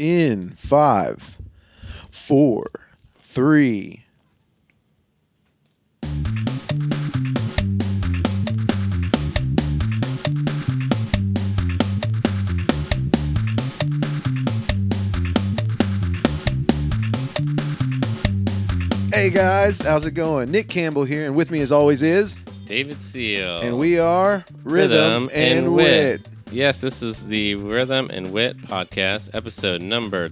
in 5, 4, 3. Hey guys, how's it going? Nick Campbell here, and with me as always is David Seal. And we are Rhythm and Wit. Yes, this is the Rhythm and Wit podcast, episode number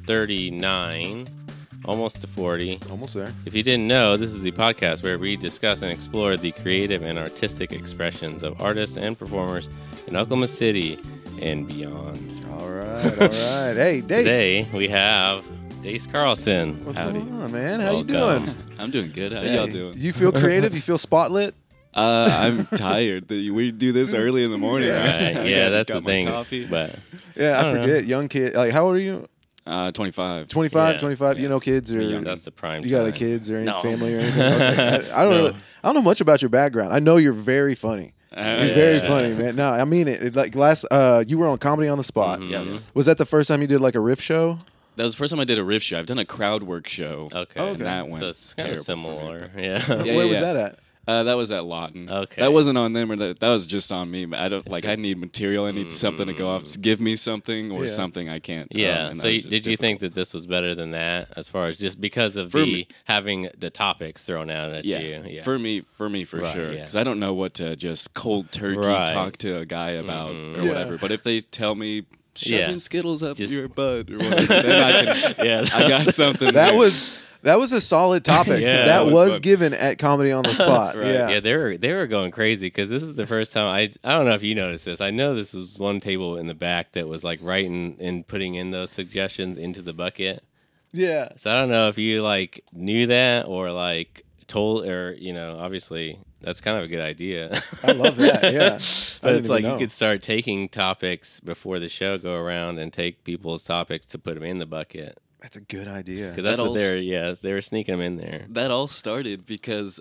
39, almost to 40. Almost there. If you didn't know, this is the podcast where we discuss and explore the creative and artistic expressions of artists and performers in Oklahoma City and beyond. All right. Hey, Dace. Today we have Dace Carlson. What's Howdy. going on, man? How Welcome. you doing? I'm doing good. How Hey, y'all doing? You feel creative? You feel spotlit? I'm tired. We do this early in the morning, right? Right, yeah, that's the Got my thing. coffee. But Yeah, I I don't forget. Young kid. Like, how old are you? 25. 25, Yeah. 25. You Yeah. know kids or Young. that's the prime you got any time. kids or any No. family or anything? Okay. I don't No. know. I don't know much about your background. I know you're very funny. You're Yeah. very funny, man. No, I mean it. Like last, you were on Comedy on the Spot. Mhm. Yeah. Was that the first time you did like a riff show? That was the first time I did a riff show. I've done a crowd work show. Okay. Okay. That went So it's kind of terrible for me. similar. Yeah. Yeah, Where was yeah. that at? That was at Lawton. Okay. That wasn't on them, or that was just on me. But I don't I just- need material. I need something to go off. Just give me something or Yeah. something I can't. Yeah. and So that was just did you difficult. think that this was better than that, as far as just because of For the me. having the topics thrown out at Yeah. you? Yeah. For me, for Right, sure. yeah. Because I don't know what to just cold turkey Right. talk to a guy about Mhm. or Yeah. whatever. But if they tell me shoving Yeah. Skittles up Just- your butt or whatever, then I can. Yeah. I got something. That there. was a solid topic. Yeah, that that was was fun. given at Comedy on the Spot. Right. Yeah. Yeah, they were going crazy because this is the first time I don't know if you noticed this. I know this was one table in the back that was like writing and putting in those suggestions into the bucket. Yeah. So I don't know if you like knew that or like told or obviously that's kind of a good idea. I love that. Yeah. I But didn't it's even like know. you could start taking topics before the show, go around and take people's topics to put them in the bucket That's a good idea. because that's That what all they were sneaking them in there. That all started because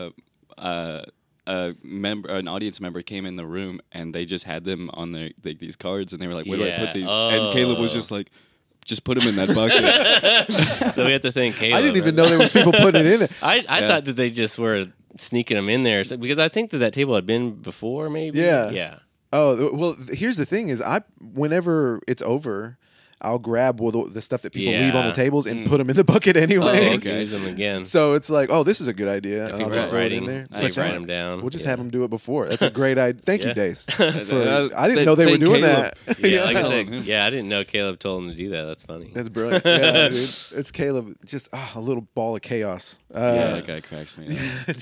an audience member came in the room and they just had them on these cards and they were like, "Where do I Yeah. put these?" Oh. And Caleb was just like, "Just put them in that bucket." So we have to thank Caleb. I didn't even right? know there was people putting it in there. I Yeah. thought that they just were sneaking them in there because I think that table had been before, maybe. Yeah. Yeah. Oh, well, here's the thing is whenever it's over, I'll grab the stuff that people leave on the Yeah. tables and put them in the bucket Oh, anyways. okay. use them again. So it's like, oh, this is a good idea. If And you I'll were just throw it writing, in there. you Nice. write them down. We'll just Yeah. have them do it before. That's a great idea. Thank you, Yeah. Dace. Uh, I didn't know they were thank doing Caleb. that. Yeah, like I Tell said, him. yeah, I didn't know Caleb told him to do that. That's funny. That's brilliant. Yeah, dude. It's Caleb. Just a little ball of chaos. Yeah, that guy cracks me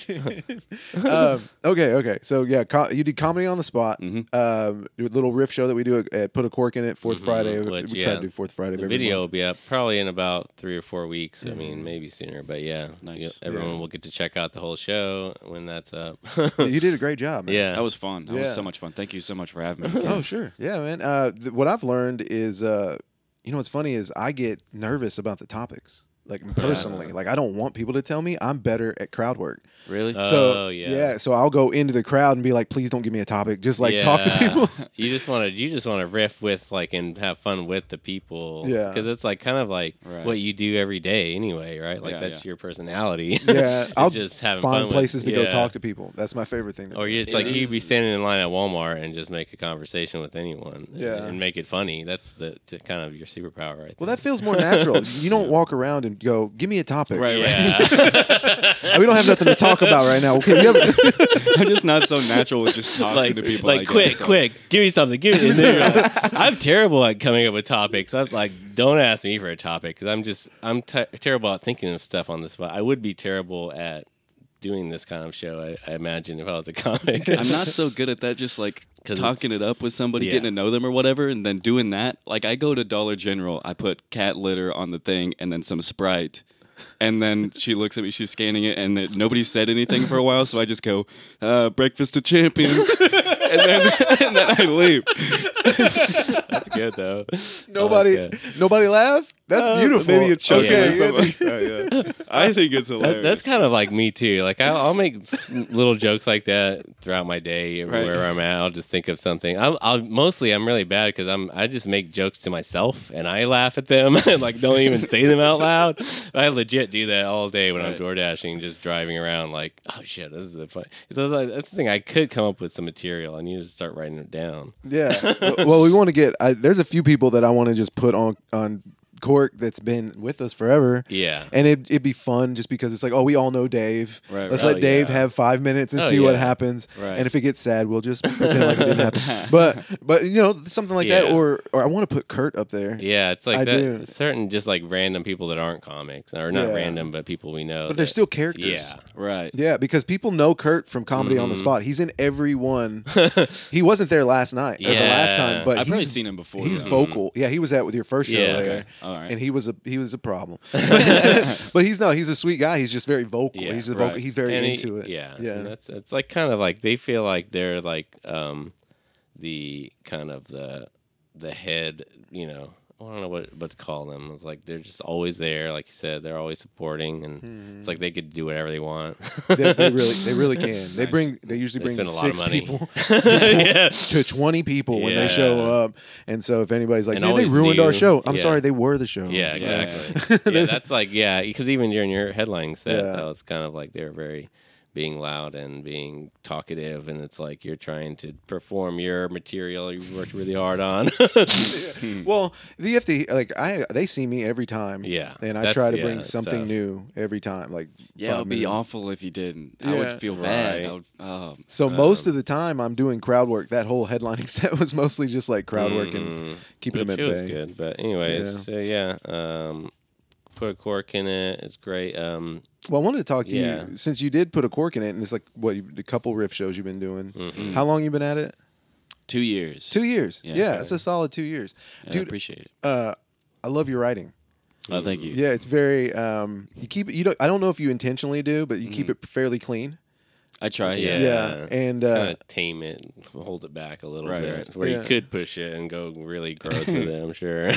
up. Okay. So yeah, you did Comedy on the Spot. Mhm. A little riff show that we do at Put a Cork in It, fourth Mhm, Friday. which, We try yeah, to do fourth Friday. of The every video month. will be up probably in about 3 or 4 weeks. I mean, maybe sooner, but yeah, Nice. everyone Yeah. will get to check out the whole show when that's up. Yeah, you did a great job, man. Yeah, That was fun. That was Yeah. so much fun. Thank you so much for having me. Oh, sure. Yeah, man. What I've learned is, what's funny is I get nervous about the topics. Like personally, like I don't want people to tell me. I'm better at crowd work. Really? So yeah. so I'll go into the crowd and be like, please don't give me a topic. Just like talk to Yeah. people. You just want to riff with like and have fun with the people. Yeah. because it's like kind of like Right. what you do every day anyway, right? Like Yeah, that's yeah. your personality. Yeah, It's I'll just having fun find with- places to go yeah. talk to people. That's my favorite thing. To Or do. it's like It you'd be is. standing in line at Walmart and just make a conversation with anyone. Yeah. and make it funny. That's the kind of your superpower, right? Well, that feels more natural. You don't walk around and go, give me a topic. Right. yeah. We don't have nothing to talk about right now. Okay, we have I'm just not so natural with just talking to people. I guess, so. quick, give me something. Give me. And then you're like, I'm terrible at coming up with topics. I'm like, don't ask me for a topic because I'm terrible at thinking of stuff on the spot. I would be terrible at doing this kind of show. I imagine if I was a comic. I'm not so good at that. Just like 'Cause talking it up with somebody, yeah. getting to know them or whatever, and then doing that. Like I go to Dollar General, I put cat litter on the thing, and then some Sprite. And then she looks at me, she's scanning it, and nobody said anything for a while, so I just go, breakfast of champions, and then I leave. That's good though. nobody laugh. That's beautiful. Maybe a chuckle Okay, or something like that. Yeah. I think it's hilarious. That's kind of like me too. Like I'll make little jokes like that throughout my day, Right. wherever I'm at. I'll just think of something. I'm really bad because I just make jokes to myself and I laugh at them and like don't even say them out loud. I legit do that all day when I'm Right. door dashing, just driving around. Like, oh shit, this is a fun. So that's the thing. I could come up with some material. I need to start writing it down. Yeah. Well, we want to get. There's a few people that I want to just put on Cork that's been with us forever. Yeah. And it'd be fun just because it's like, oh, we all know Dave. Right, Let's right. let Dave yeah. have 5 minutes and Oh, see what yeah. happens. Right. And if it gets sad, we'll just pretend like it didn't happen. But you know, something like that. Yeah. Or I want to put Kurt up there. Yeah, it's like I that. do. Certain just like random people that aren't comics, or not Yeah. random, but people we know. But they're that- still characters. Yeah. Right. Yeah, because people know Kurt from Comedy on the Mhm. Spot. He's in every one. He wasn't there last night or the last Yeah. time, but I've probably he's seen him before. He's though. vocal. Yeah, he was with your first show Yeah. there. Okay. All right. And he was a problem. But he's a sweet guy. He's just very vocal. Yeah, He's a vocal. right. He's very And into it. Yeah, Yeah. And it's like kind of like they feel like they're like the kind of the head, you know. I don't know what to call them. It's like they're just always there, like you said. They're always supporting, and it's like they could do whatever they want. they really can. They Nice. usually They bring spend a lot of 6 money. people Yeah. to 20 people when they Yeah. show up. And so if anybody's like, And man, they always ruined our new. show. I'm Yeah. sorry, they were the show. Yeah, So- exactly. Yeah, that's like because even during your headlining set, Yeah. that was kind of like they were very being loud and being talkative, and it's like you're trying to perform your material you worked really hard on. Well, the if they see me every time. Yeah, And I that's- try to yeah, bring that's something tough. new every time. Like Yeah, 5 it would be minutes. awful if you didn't. I Yeah. would feel bad. Right. I would, So most of the time I'm doing crowd work. That whole headlining set was mostly just like crowd work and Mhm. keeping them Which at it was bay. good, but anyways, put a cork in it. It's great. Well, I wanted to talk to Yeah. you since you did put a cork in it, and it's like a couple riff shows you've been doing. mhm. How long you been at it? 2 years. 2 years. Yeah. Yeah, it's a solid 2 years, Yeah, I dude. appreciate it. I love your writing. Oh, thank you. Yeah, it's very. You keep it. You don't. I don't know if you intentionally do, but you keep it fairly clean. I try. Yeah. Yeah. And Kind of tame it, hold it back a little Right, bit, right. where Yeah. you could push it and go really gross with it. I'm sure.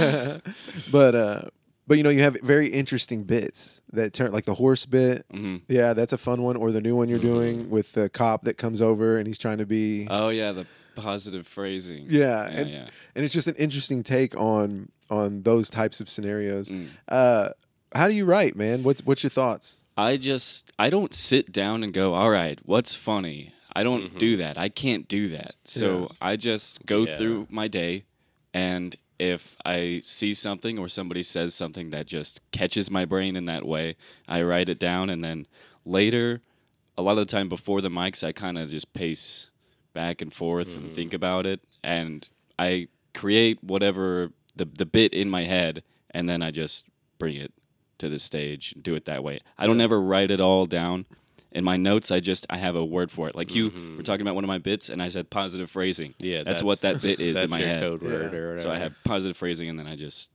but you know, you have very interesting bits that turn like the horse bit. hmm Yeah, that's a fun one. Or the new one you're doing with the cop that comes over and he's trying to be. Oh yeah, the positive phrasing. Yeah, Yeah, and, yeah. and it's just an interesting take on those types of scenarios. Mm. How do you write, man? What's your thoughts? I don't sit down and go, all right, what's funny? I don't do that. I can't do that. So I just go Yeah. through my day, and if I see something or somebody says something that just catches my brain in that way, I write it down, and then later, a lot of the time before the mics, I kind of just pace back and forth and think about it, and I create whatever the bit in my head, and then I just bring it to the stage, do it that way. I don't ever write it all down. In my notes, I have a word for it. Like you were talking about one of my bits, and I said positive phrasing. Yeah, that's what that bit is that's in my your head. code word Yeah. or whatever. So I have positive phrasing, and then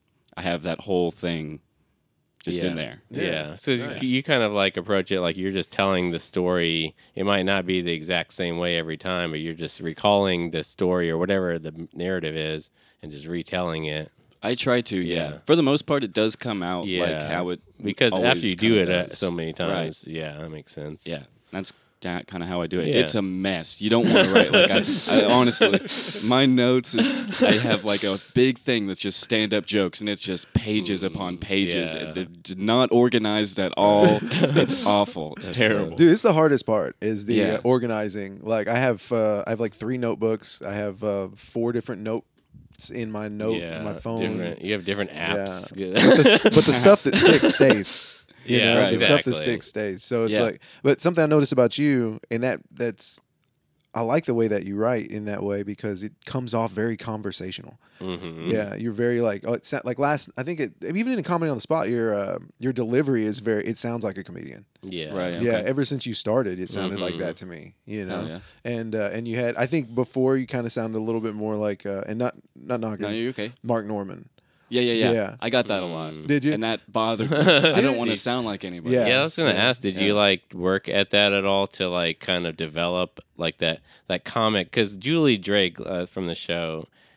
I have that whole thing just in there. Yeah. So Nice. you kind of like approach it like you're just telling the story. It might not be the exact same way every time, but you're just recalling the story or whatever the narrative is and just retelling it. I try to, yeah. Yeah. For the most part, it does come out Yeah. like how it Because always after you do it kinda does. so many Right. times, yeah, that makes sense. Yeah, that's kind of how I do it. Yeah. It's a mess. You don't want to write like I honestly, my notes is I have like a big thing that's just stand up jokes, and it's just pages upon pages. yeah. It's not organized at all. It's awful. It's terrible. Dude, it's the hardest part is the Yeah. organizing. Like I have like 3 notebooks. I have 4 different notes in my my phone. You have different apps. But the stuff that sticks stays. You Yeah, know, right, the stuff that exactly. sticks stays. So it's Yeah. like, but something I noticed about you, and that's, I like the way that you write in that way because it comes off very conversational. Mhm. Yeah, you're very like, oh, it's like I think even in a Comedy on the Spot, your delivery is it sounds like a comedian. Yeah. Right. Yeah, Okay. ever since you started, it sounded like Mhm. that to me. You know, yeah. and you had, I think before you kind of sounded a little bit more like, and not knocking No, you're okay. Mark Norman. Yeah. Yeah. I got that a lot. Did you? And that bothered me. I don't want you? to sound like anybody. Yeah. Yeah, I was gonna Yeah. ask. Did you like work at that at all to like kind of develop like that comic? Because Julie Drake from the show,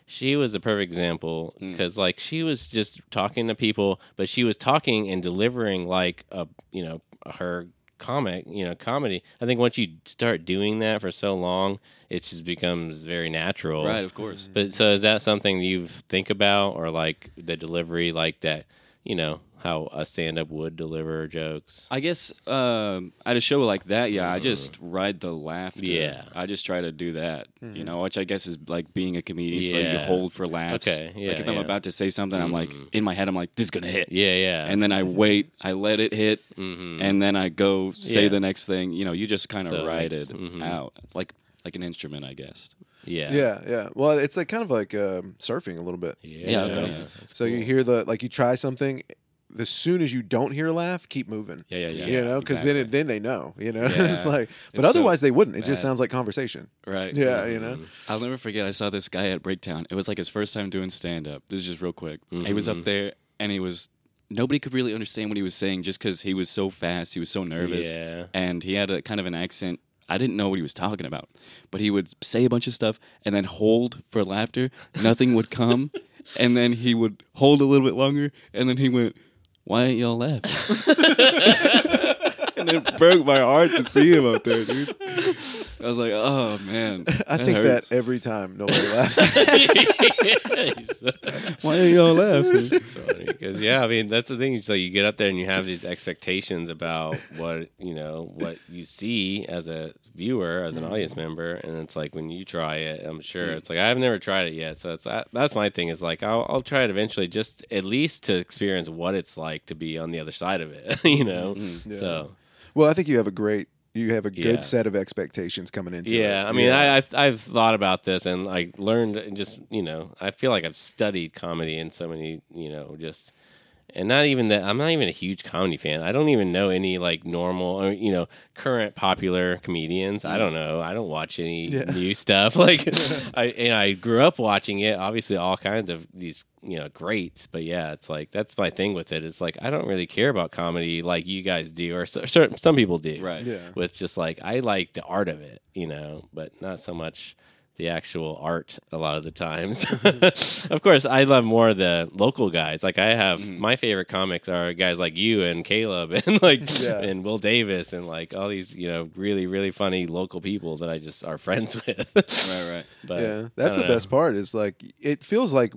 she was a perfect example because like she was just talking to people, but she was talking and delivering like a her comedy. I think once you start doing that for so long, it just becomes very natural. Right, of course. But so is that something you think about, or like the delivery, like that? How a stand-up would deliver jokes. I guess at a show like that, I just ride the laughter. Yeah. I just try to do that, which I guess is like being a comedian. So you hold for laughs. Okay, yeah, Like if I'm about to say something, I'm like, in my head, I'm like, this is going to hit. Yeah. And then I wait, I let it hit, and then I go say the next thing. You just kind of ride it out. It's like an instrument, I guess. Yeah. Well, it's like kind of like surfing a little bit. Yeah, okay. Yeah. So you hear you try something. As soon as you don't hear a laugh, keep moving. Yeah. Because exactly. then they know. Yeah. It's like, but It's so otherwise they wouldn't. It just bad. sounds like conversation. Right. Yeah. I'll never forget. I saw this guy at Breakdown. It was like his first time doing stand up. This is just real quick. He was up there and nobody could really understand what he was saying just because he was so fast. He was so nervous. Yeah. And he had a kind of an accent. I didn't know what he was talking about, but he would say a bunch of stuff and then hold for laughter. Nothing would come. And then he would hold a little bit longer. And then he went, "Why ain't y'all laughing?" And it broke my heart to see him up there, dude. I was like, oh, man. I think hurts. that every time nobody laughs. Why ain't y'all laughing? It's funny because I mean that's the thing. So you get up there and you have these expectations about what you see as a viewer, as an audience member, and it's like when you try it, I'm sure it's like I've never tried it yet. So that's my thing. Is like I'll try it eventually, just at least to experience what it's like to be on the other side of it. Yeah. So. Well, I think you have a good Yeah. set of expectations coming into it. Yeah, I mean, I've thought about this and like learned and just I feel like I've studied comedy in so many just and not even that I'm not even a huge comedy fan. I don't even know any like normal or current popular comedians. I don't know. I don't watch any new stuff. Like I grew up watching it. Obviously, all kinds of these greats. But yeah, it's like that's my thing with it. It's like I don't really care about comedy like you guys do, or some people do. Right. Yeah. With just like I like the art of it, but not so much the actual art a lot of the times. Of course, I love more of the local guys. Like I have my favorite comics are guys like you and Caleb and and Will Davis and like all these really really funny local people that I just are friends with. Right. But Yeah, that's the best part. Is like it feels like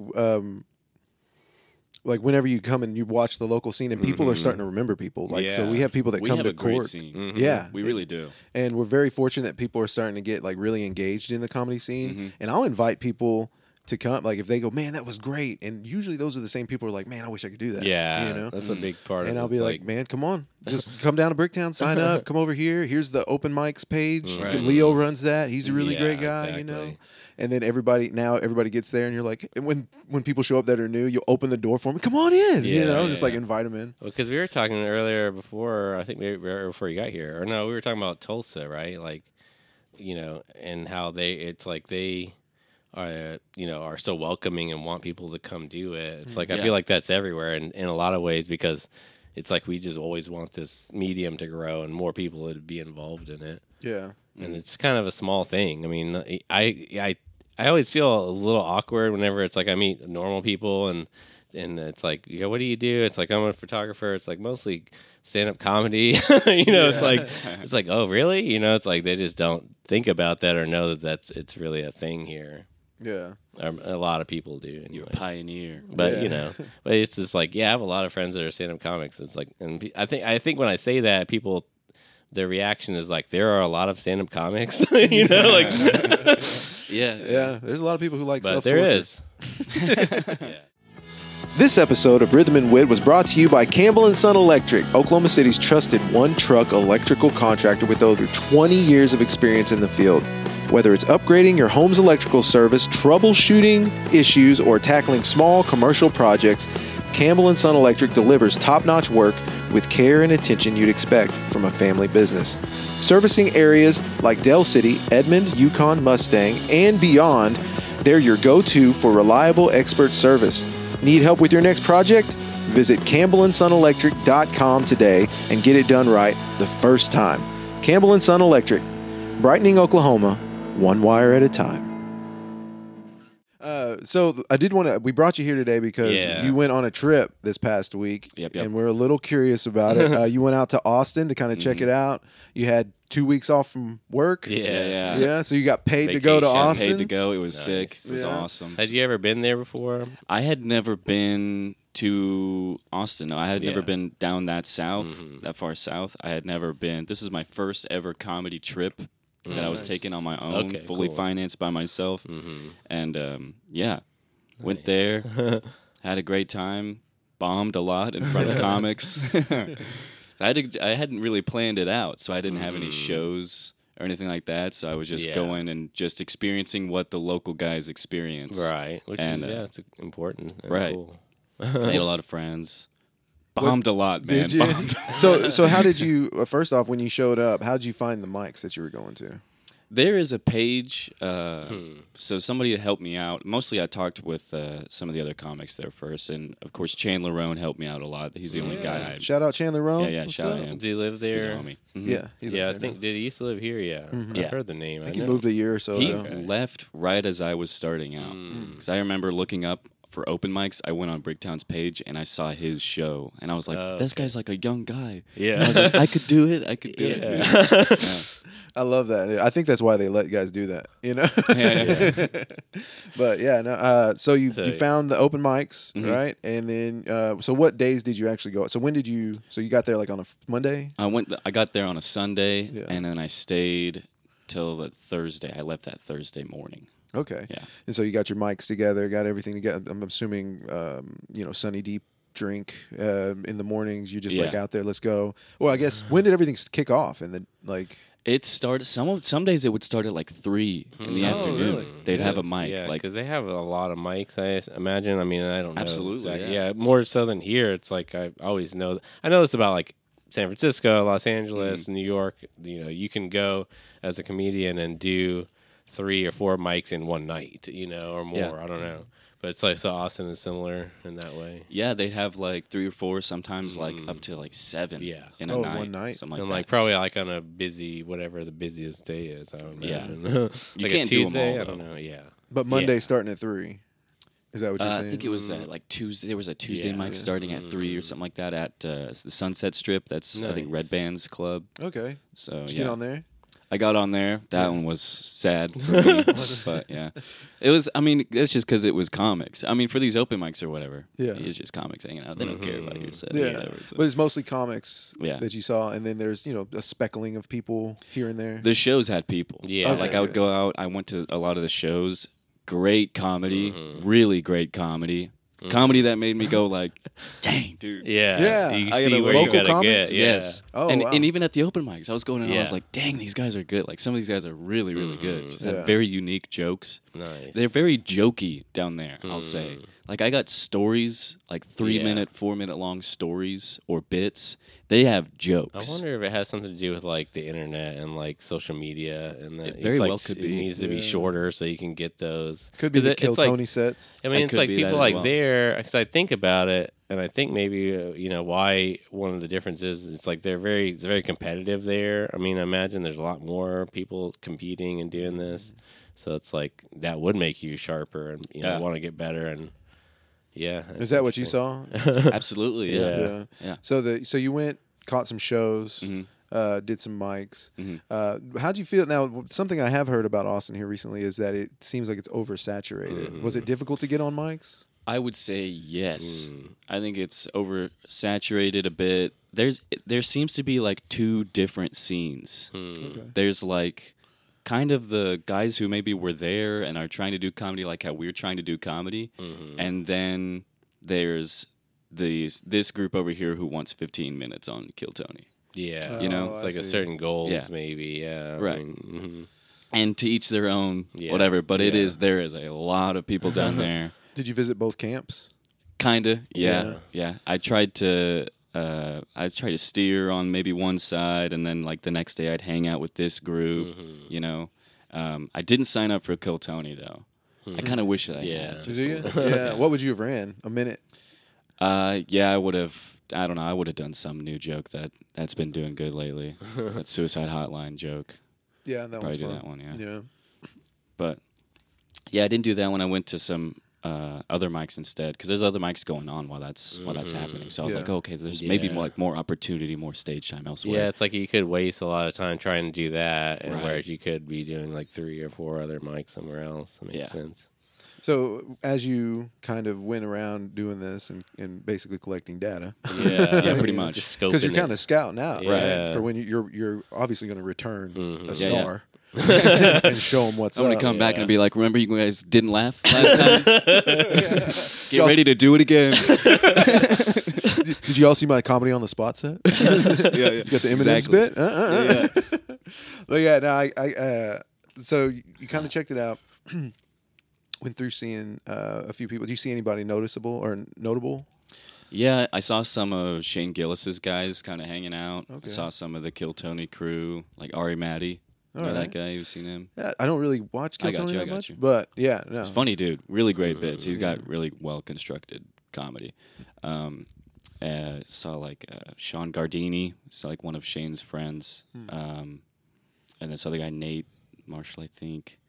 whenever you come and you watch the local scene and people are starting to remember people. Like so we have people that we come have to a great court. scene. Yeah, We really do. and we're very fortunate that people are starting to get like really engaged in the comedy scene. And I'll invite people to come, like if they go, "Man, that was great," and usually those are the same people who are like, "Man, I wish I could do that." Yeah, that's a big part of it. And I'll be like, "Man, come on, just come down to Bricktown, sign up, come over here. Here's the open mics page. Right. Leo runs that. He's a really Yeah, great guy, exactly. And then everybody gets there, and you're like, and when people show up that are new, you'll open the door for them. Come on in, just like invite them in. Well, because we were talking earlier before, I think before you got here, or no, we were talking about Tulsa, right? Like, and how it's like they are, are so welcoming and want people to come do it. It's like I feel like that's everywhere, in a lot of ways, because it's like we just always want this medium to grow and more people to be involved in it. Yeah. And it's kind of a small thing. I mean, I always feel a little awkward whenever it's like I meet normal people and it's like, what do you do? It's like I'm a photographer. It's like mostly stand-up comedy. It's like, oh, really? It's like they just don't think about that or know that it's really a thing here. Yeah. A lot of people do. You're Anyway. a pioneer. But but it's just like, I have a lot of friends that are stand-up comics. It's like, and I think when I say that, people, their reaction is like, there are a lot of stand-up comics, like. Yeah. There's a lot of people who like But self-torture. there is. This episode of Rhythm and Wit was brought to you by Campbell & Son Electric, Oklahoma City's trusted one-truck electrical contractor with over 20 years of experience in the field. Whether it's upgrading your home's electrical service, troubleshooting issues, or tackling small commercial projects, Campbell & Son Electric delivers top-notch work with care and attention you'd expect from a family business. Servicing areas like Del City, Edmond, Yukon, Mustang, and beyond, they're your go-to for reliable expert service. Need help with your next project? Visit CampbellandSonElectric.com today and get it done right the first time. Campbell & Son Electric, brightening Oklahoma, one wire at a time. So I did want to. We brought you here today because Yeah. you went on a trip this past week, Yep. and we're a little curious about it. You went out to Austin to kind of check it out. You had 2 weeks off from work. Yeah. Yeah. So you got paid to go to Vacation. Austin. Paid to go. It was Nice. sick. It was Yeah. awesome. Had you ever been there before? I had never been to Austin. No, I had never Yeah. been down that south, that far south. I had never been. This is my first ever comedy trip that I was Nice. taking on my own, Okay, fully cool. financed by myself. Mm-hmm. And yeah, went there, had a great time, bombed a lot in front of comics. I hadn't really planned it out, so I didn't have any shows or anything like that. So I was just Yeah. going and just experiencing what the local guys experience. Right. Which And, is it's important. and right. Cool. Made a lot of friends. Bombed a lot, man. Did you? Bombed. So how did you? First off, when you showed up, how did you find the mics that you were going to? There is a page. So somebody helped me out. Mostly I talked with some of the other comics there first. And, of course, Chandler Roan helped me out a lot. He's the only guy I... Shout out Chandler Roan. Yeah, What's shout out up? him. Does he live He's there? a homie. Mhm. Yeah, he lives Yeah, I there think now. did he used to live here? Yeah, Yeah. I've heard the name. I I think he know. moved a year or so He ago. left right as I was starting out. Because I remember looking up for open mics. I went on Bricktown's page and I saw his show. And I was like, Oh, this okay. guy's like a young guy. Yeah. And I was like, I could do it. I could do it. Yeah. Yeah. I love that. I think that's why they let guys do that. You know. Yeah. But yeah, no. So you So- found the open mics, Mhm. right? And then so what days did you actually go? So when did you? So you got there like on a Monday? I got there on a Sunday, Yeah. and then I stayed till the Thursday. I left that Thursday morning. Okay. Yeah. And so you got your mics together, got everything together. I'm assuming, Sunny Deep drink in the mornings. You're just like Yeah. out there. Let's go. Well, I guess when did everything kick off? And then like. It started some days it would start at like 3 in the Oh, afternoon. really? They'd Yeah. have a mic. Yeah, like because they have a lot of mics. I imagine. I mean, I don't know. Absolutely, exactly. yeah. Yeah, more so than here. It's like I always know. I know this about like San Francisco, Los Angeles, New York. You know, you can go as a comedian and do 3 or 4 mics in one night. You know, or more. Yeah. I don't know. But it's like so Austin is similar in that way. yeah, they'd have like 3 or 4, sometimes like up to like 7. Yeah. in a Oh, night, one night. something like And that. like probably like on a busy whatever the busiest day is. I would Yeah. imagine. You like can't a do 'em Tuesday. all, I don't though. know. Yeah. But Monday Yeah. starting at 3. Is that what you're saying? I think it was like Tuesday. There was a Tuesday Yeah. mic starting at 3 or something like that at the Sunset Strip. That's I think Nice. Red Band's club. Okay. So Did you yeah, get on there? I got on there. That one was sad for me, but yeah, it was. I mean, it's just because it was comics. I mean, for these open mics or whatever, Yeah. it's just comics hanging out. They don't care about your set. Yeah. Or whatever, so. But it's mostly comics Yeah. that you saw, and then there's a speckling of people here and there. The shows had people. Yeah. Like I would go out. I went to a lot of the shows. Great comedy, really great comedy. Comedy that made me go like, dang, dude. Yeah. Yeah. You I see gotta where you local gotta comics? get. Yeah. Yes. Oh, and, wow. and even at the open mics, I was going and I was Yeah. like, dang, these guys are good. Like some of these guys are really, really good. Just Yeah. have very unique jokes. Nice. They're very jokey down there, I'll say. Like I got stories, like 3-minute, 4-minute long stories or bits. They have jokes. I wonder if it has something to do with like the internet and like social media, and that It very it's, like, well could it be. needs to be Yeah. shorter so you can get those. Could be 'Cause the it- Kill it's like- Tony sets. I mean, It it's could like be that people as like well. there because I think about it, and I think maybe why one of the differences is like it's very competitive there. I mean, I imagine there's a lot more people competing and doing this, so it's like that would make you sharper and Yeah. want to get better and yeah. Is that what you saw? Absolutely, yeah. Yeah. Yeah. So you went, caught some shows, did some mics. How'd you feel? Now, something I have heard about Austin here recently is that it seems like it's oversaturated. Was it difficult to get on mics? I would say yes. I think it's oversaturated a bit. There seems to be like 2 different scenes. There's like kind of the guys who maybe were there and are trying to do comedy like how we're trying to do comedy, and then there's this group over here who wants 15 minutes on Kill Tony. Yeah, You know, it's I like a see. certain goals, Yeah. maybe. Yeah, Right. mhm. And to each their own, Yeah. whatever. But Yeah. there is a lot of people down there. Did you visit both camps? Kinda, Yeah. yeah. I tried to steer on maybe one side, and then like the next day I'd hang out with this group. You know, I didn't sign up for Kill Tony though. I kind of wish that I Yeah. had. Did just a you? little bit. Yeah. What would you have ran? A minute? Yeah, I would have. I don't know. I would have done some new joke that's been doing good lately. That suicide hotline joke. Yeah, that Probably one's do fun. that one. Yeah. Yeah. But Yeah, I didn't do that when I went to some other mics instead, because there's other mics going on while that's happening. So I was Yeah. like, okay, there's maybe Yeah. more opportunity, more stage time elsewhere. Yeah, it's like you could waste a lot of time trying to do that, and Right. whereas you could be doing like 3 or 4 other mics somewhere else. That makes Yeah. sense. So as you kind of went around doing this and basically collecting data, Yeah, Yeah, pretty much. Just because you're scoping kind it. of scouting out, right? Yeah. For when you're obviously going to return a Yeah, yeah. star and show them what's I'm up. gonna come back yeah. and be like, remember you guys didn't laugh last time? Get Just- ready to do it again. Did you all see my comedy on the spot set? You yeah. got the Eminem Exactly. spit? But yeah, no, so you kind of checked it out. Went through seeing a few people. Do you see anybody noticeable or notable? Yeah, I saw some of Shane Gillis's guys kind of hanging out. Okay. I saw some of the Kill Tony crew, like Ari Matty. You know All that right. guy? You've seen him? Yeah, I don't really watch Kill I got Tony you, that I got much, you. but yeah, no, He's funny dude. Really great bits. He's Yeah. got really well constructed comedy. Saw like Sean Gardini. He's like one of Shane's friends. And this other guy, Nate Marshall, I think.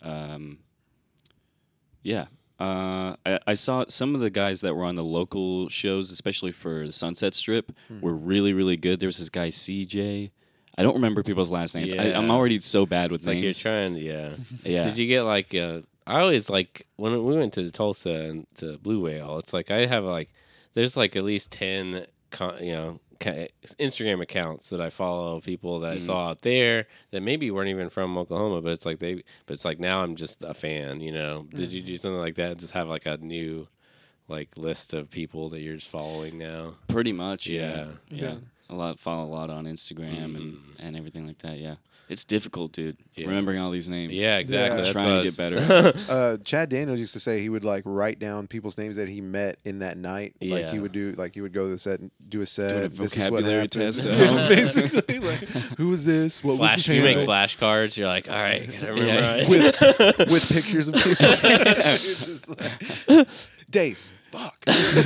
Yeah. I saw some of the guys that were on the local shows, especially for Sunset Strip, were really, really good. There was this guy, CJ. I don't remember people's last names. Yeah. I'm already so bad with It's like you're names. trying to, yeah. Yeah. Did you get like, I always like, when we went to Tulsa and to Blue Whale, it's like I have like, there's like at least 10, Instagram accounts that I follow, people that I saw out there that maybe weren't even from Oklahoma, but it's like now I'm just a fan, you know. Did you do something like that? Just have like a new like list of people that you're just following now? Pretty much, yeah. Yeah. Follow a lot on Instagram and everything like that, yeah. It's difficult, dude, remembering all these names. Yeah, exactly. Yeah. That's Trying what to get I was- better. Chad Daniels used to say he would like write down people's names that he met in that night. Like Yeah. he would do, like he would go to the set and do a set. Doing a this is what vocabulary happened. test. Yeah, basically, like, who was this? What was his you make handle? flashcards. You're like, all right, gotta memorize. with pictures of people. You're just like, Days. Fuck.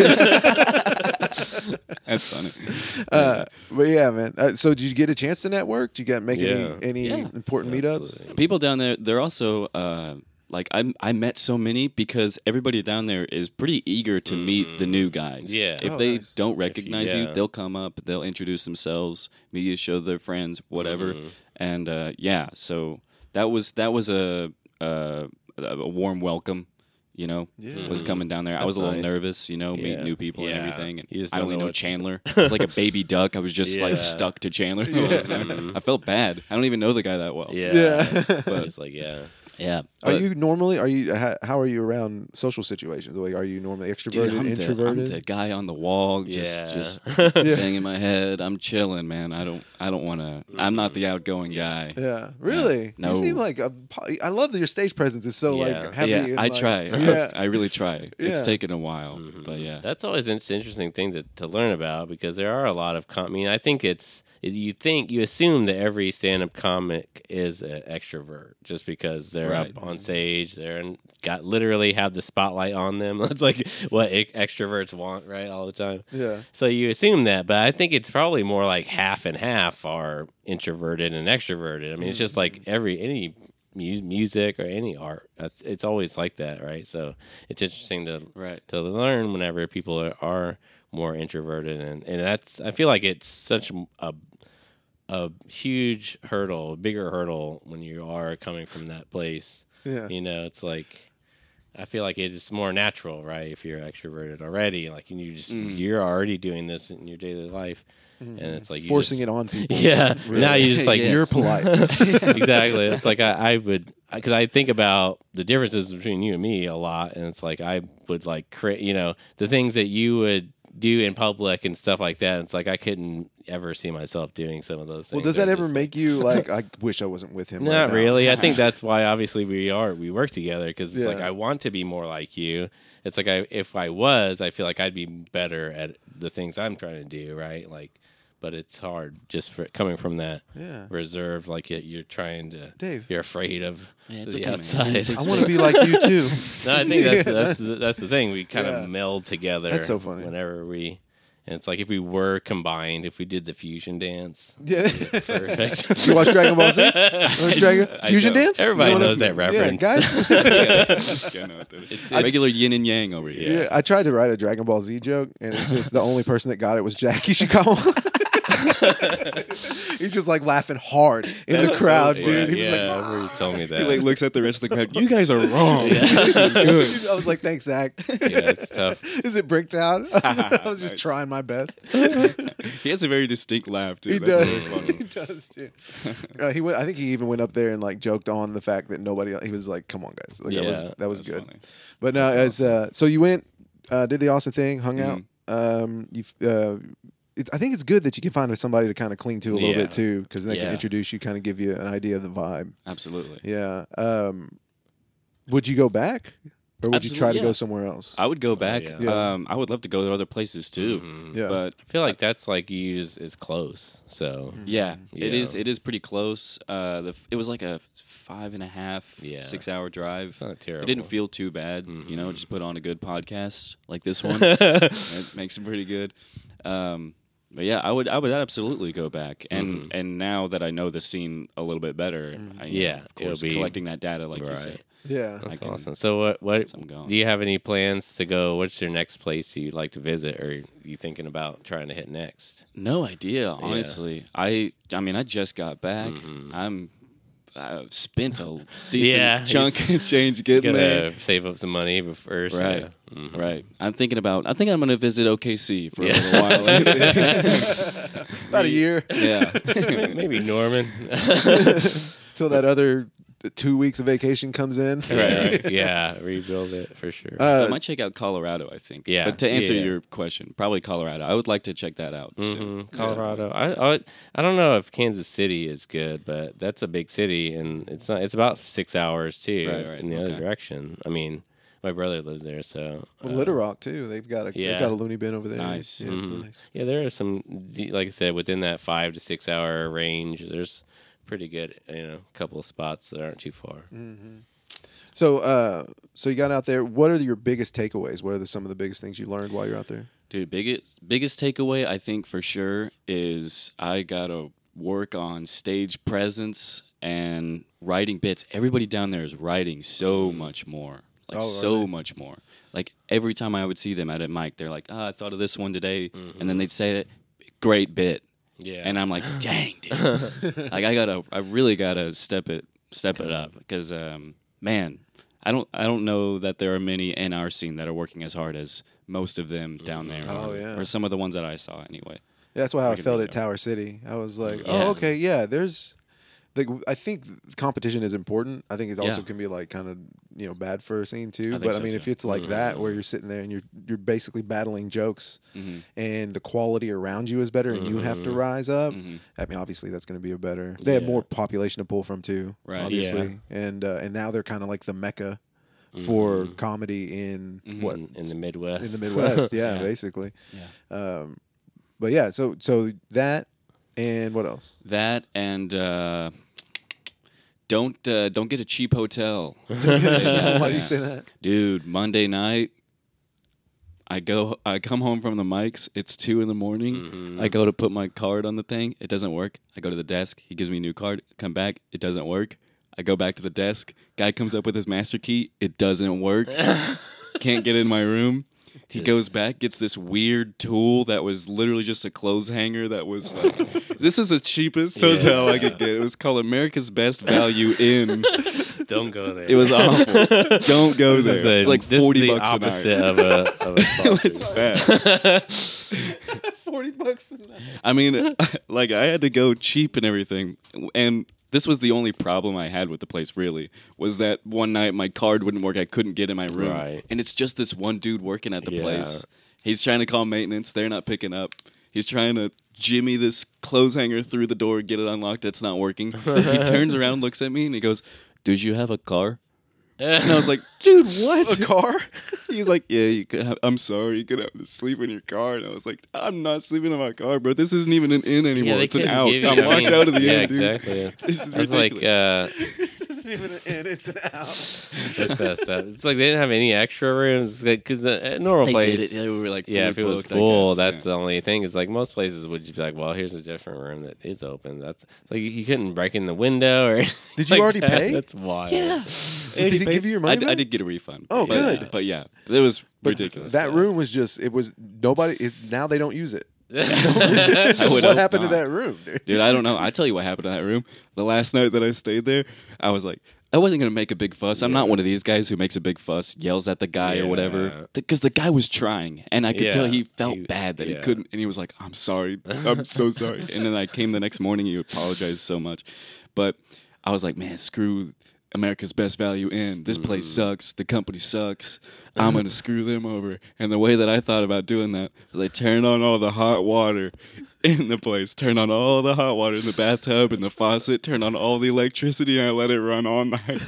That's funny. But yeah, man. So did you get a chance to network? Did you make Yeah. any Yeah. important meetups? Absolutely. People down there, they're also like I met so many because everybody down there is pretty eager to meet the new guys. Yeah. If Oh, they nice. don't recognize you, yeah. they'll come up, they'll introduce themselves, meet you, show their friends, whatever. And so that was a warm welcome. You know, Yeah. was coming down there. I That's was a little nice. nervous, meet Yeah. new people and Yeah. everything. And You just I don't only know know what- Chandler. I was like a baby duck. I was just like Yeah. stuck to Chandler. all the time. I felt bad. I don't even know the guy that well. Yeah. Yeah. But it's like, yeah. Yeah. Are but- you normally? How are you around social situations? Like, are you normally extroverted, Dude, I'm introverted? the guy on the wall, Yeah. just Yeah. banging my head. I'm chilling, man. I don't want to. I'm not the outgoing guy. Yeah, really. No. You seem like I love that your stage presence is so Yeah. like heavy. Yeah, and, I like, try. Yeah, I really try. It's Yeah. taken a while, but yeah. That's always an interesting thing to learn about because there are a lot of I mean, I think you assume that every stand-up comic is an extrovert just because they're Right. up on stage, literally have the spotlight on them. That's like what extroverts want, right, all the time. yeah. So you assume that, but I think it's probably more like half and half are introverted and extroverted. I mean, it's just like any music or any art. It's always like that, right? So it's interesting to learn whenever people are more introverted, and that's I feel like it's such a huge hurdle, a bigger hurdle when you are coming from that place. Yeah. You know, it's like I feel like it's more natural, right? If you're extroverted already, like you're already doing this in your daily life, and it's like you Forcing just, it on people. Yeah, now you just like Yes. You're polite. exactly. It's like I would because I think about the differences between you and me a lot, and it's like I would like create, the things that you would do in public and stuff like that. It's like I couldn't ever see myself doing some of those things. Well, does They're that ever just make you like? I wish I wasn't with him. not right now. really. I think that's why obviously we work together because it's like Yeah. I want to be more like you. It's like if I was, I feel like I'd be better at the things I'm trying to do, right? Like, but it's hard just for coming from that Yeah. reserved, like you're trying to. Dave. You're afraid of Yeah, it's the okay, man. outside. I want to be like you too. No, I think that's the thing. We kind Yeah. of meld together. That's so funny. Whenever we. And it's like if we were combined, if we did the fusion dance, Yeah. perfect. You watch Dragon Ball Z? Fusion don't. dance? Everybody You wanna- knows that reference. Yeah, guys. I know what that is. It's regular yin and yang over here. Yeah, I tried to write a Dragon Ball Z joke, and it's just the only person that got it was Jack Ishikawa. He's just like laughing hard in the That's crowd, so dude. funny. He was yeah, like, I remember you told me that. He like looks at the rest of the crowd. You guys are wrong. This is good. I was like, thanks, Zach. yeah, it's tough. Is it Bricktown? I was just Nice. trying my best. He has a very distinct laugh too. He That's does. really funny. He does, dude. He went. I think he even went up there and like joked on the fact that nobody. He was like, "Come on, guys, like, Yeah, that was That's good." funny. But no, as so you went, did the Austin thing, hung out. I think it's good that you can find somebody to kind of cling to a little Yeah. bit too, because they can Yeah. introduce you, kind of give you an idea of the vibe. Absolutely. Yeah. Would you go back, or would you try to Absolutely, go yeah. somewhere else? I would go back. yeah. Yeah. I would love to go to other places too. Mhm. Yeah. But I feel like that's like you use is close. So yeah, it Yeah. is. It is pretty close. It was like a 5.5, Yeah. 6 hour drive. it's not terrible. It didn't feel too bad. You know, Mhm. just put on a good podcast like this one. It makes it pretty good. But yeah, I would absolutely go back. And now that I know the scene a little bit better, Yeah, of course, it'll be- collecting that data like you Right. said. Yeah. That's can- awesome. So what I'm going. do you have any plans to go? What's your next place you'd like to visit, or are you thinking about trying to hit next? No idea, honestly. I mean, I just got back. Mhm. I've spent a decent Yeah, chunk of change getting there. Gotta save up some money first. Right. Yeah. Mhm. Right. I think I'm going to visit OKC for Yeah. a little while. About a year yeah. Maybe Norman. till that other 2 weeks of vacation comes in. right. Yeah. Rebuild it for sure. I might check out Colorado, I think. Yeah. But to answer Yeah. your question, probably Colorado. I would like to check that out. soon. Mhm. Colorado. I don't know if Kansas City is good, but that's a big city, and it's not. It's about 6 hours too Right, in the other okay. direction. I mean, my brother lives there, so Well, Little Rock too. They've got a Yeah. loony bin over there. Nice. Yeah, it's Mhm. nice. Yeah, there are some, like I said, within that 5 to 6 hour range. There's pretty good, couple of spots that aren't too far. So, so you got out there. What are your biggest takeaways? What are some of the biggest things you learned while you're out there? Dude, biggest takeaway I think for sure is I gotta work on stage presence and writing bits. Everybody down there is writing so much more, like Oh, are so they? much more. Like every time I would see them at a mic, they're like, "I thought of this one today," and then they'd say it, "Great bit," Yeah, and I'm like, "Dang, dude!" Like I really gotta step it up because man, I don't know that there are many in our scene that are working as hard as most of them down there. Oh, yeah. or some of the ones that I saw anyway. Yeah, that's how I can felt think at of. Tower City. I was like, Yeah. oh, okay, yeah. There's, like, I think competition is important. I think it also Yeah. can be like kind of bad for a scene too. think But I so, mean, too. if it's like that where you're sitting there and you're basically battling jokes, Mhm. and the quality around you is better, and you have to rise up. Mhm. I mean, obviously that's going to be a better. They have Yeah. more population to pull from too, Right. obviously, and now they're kind of like the mecca for comedy in what in the Midwest. in the Midwest. Yeah, Yeah. basically. Yeah. But yeah, so that and what else? That and don't get a cheap hotel, Why do you say that? dude. Monday night, I come home from the mics. It's 2 a.m. I go to put my card on the thing. It doesn't work. I go to the desk. He gives me a new card. Come back. It doesn't work. I go back to the desk. Guy comes up with his master key. It doesn't work. Can't get in my room. He goes back, gets this weird tool that was literally just a clothes hanger that was like, this is the cheapest hotel I could get. It was called America's Best Value Inn. Don't go there. It was awful. Don't go there. It's like this is $40 the a night. opposite of a sponsor. It's bad. $40 a night. I mean, like I had to go cheap and everything. And this was the only problem I had with the place, really, was that one night my card wouldn't work. I couldn't get in my room. Right. And it's just this one dude working at the Yeah. place. He's trying to call maintenance. They're not picking up. He's trying to jimmy this clothes hanger through the door, get it unlocked. It's not working. He turns around, looks at me, and he goes, "Did you have a car?" And I was like, "Dude, what? A car? He's like, "Yeah, you could have. I'm sorry, you could have to sleep in your car." And I was like, "I'm not sleeping in my car, bro. This isn't even an inn anymore. they it's an couldn't out. give you- I'm locked out of the yeah, inn, dude. exactly. This is That's like ridiculous." isn't even an in, it's an out. That's messed up. It's like they didn't have any extra rooms because a normal They place. did it. They were like yeah, if it fully was booked, I full, guess, that's yeah. the only thing. It's like most places would just be like, well, here's a different room that is open. That's it's like you couldn't break in the window or. Did you like already that. pay? That's wild. Yeah. Did he give you your money I back? did get a refund. Oh, but, good. But yeah, it was But ridiculous. that room was just, it was nobody, now they don't use it. I would What hope happened not. to that room, dude? Dude, I don't know. I tell you what happened to that room. The last night that I stayed there, I was like, I wasn't gonna make a big fuss. I'm not one of these guys who makes a big fuss, yells at the guy or Yeah. whatever. Because the guy was trying, and I could tell Yeah. he felt He- bad that he yeah. couldn't. And he was like, "I'm sorry, I'm so sorry." And then I came the next morning. He apologized so much, but I was like, "Man, screw America's Best Value Inn. This place sucks. The company sucks. I'm gonna screw them over." And the way that I thought about doing that was I turned on all the hot water in the place, turn on all the hot water in the bathtub and the faucet, turn on all the electricity, and I let it run all night.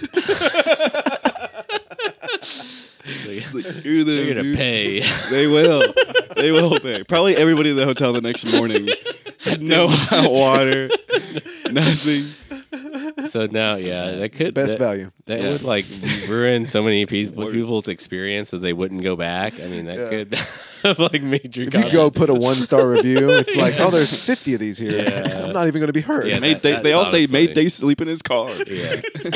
Like, screw them, They're gonna dude. pay. They will. They will pay. Probably everybody in the hotel the next morning had no hot water, nothing. So now, yeah, that could Best that, value. That Yeah. would like ruin so many Worst. people's experience that they wouldn't go back. I mean, that could have like major. If you go put a 1-star review, it's like, oh, there's 50 of these here. Yeah. I'm not even going to be hurt. Yeah, Made they that's all say honestly- made Day sleep in his car. Yeah.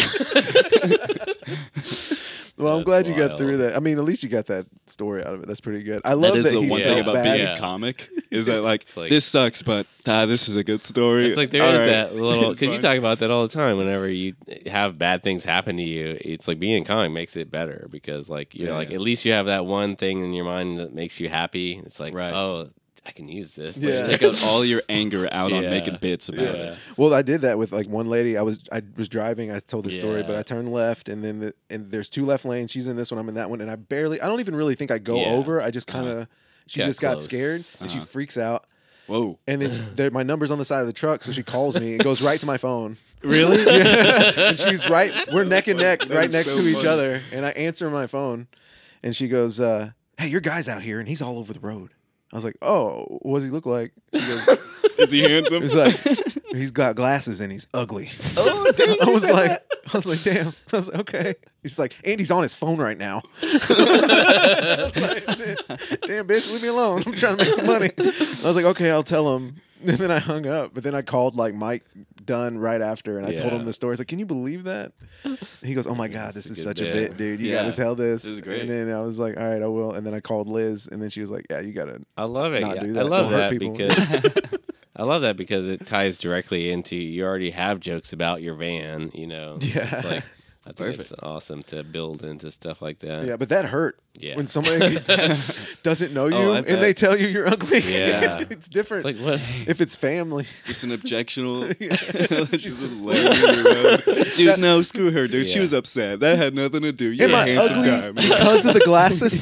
Well, I'm That's glad you got wild. through that. I mean, at least you got that story out of it. That's pretty good. I love That is that the he one Yeah. thing felt about bad. being Yeah. a comic is that like, It's like- this sucks, but this is a good story. It's like there All is right. that little It's because you fine. talk about that all the time. Whenever you have bad things happen to you, it's like being a comic makes it better because like you're Yeah, like yeah. at least you have that one thing in your mind that makes you happy. It's like Right. oh, I can use this. Yeah. Just take out all your anger out on Yeah. making bits about Yeah. it. Well, I did that with like one lady. I was driving. I told the story, Yeah. but I turned left, and then and there's 2 left lanes. She's in this one. I'm in that one, and I don't even really think I go Yeah. over. I just kind of. She Got just got close. scared, and she Uh-huh. freaks out. Whoa. And then my number's on the side of the truck, so she calls me and goes right to my phone. Really? And she's right. We're neck and neck, That right is next so to each funny. other. And I answer my phone, and she goes, "Hey, your guy's out here, and he's all over the road." I was like, "Oh, what does he look like?" She goes, Is he handsome? "He's like, he's got glasses and he's ugly." oh, damn. I was like, "Damn." I was like, "Okay." He's like, "And he's on his phone right now." I was like, "Damn, bitch, leave me alone. I'm trying to make some money." I was like, "Okay, I'll tell him." And then I hung up. But then I called like Mike Dunn right after, and I told Yeah. him the story. I was like, "Can you believe that?" And he goes, "Oh my god, this That's is a such good a bit. bit, dude. You Yeah. got to tell this." This is great. And then I was like, "All right, I will." And then I called Liz, and then she was like, "Yeah, you got to." I love it. Not Yeah. do I that. love Don't hurt that people. because I love that because it ties directly into you already have jokes about your van. You know, Yeah. It's like, I think Perfect. it's awesome to build into stuff like that. Yeah, but that hurt. Yeah. When somebody doesn't know you Oh, I and bet. they tell you you're ugly. Yeah. It's different. It's like what? if it's family. Just an objectional. Yeah. She's just laying in the road. Dude, no, screw her, dude. She Yeah. was upset. That had nothing to do. You're Am a I handsome ugly guy, man. because of the glasses?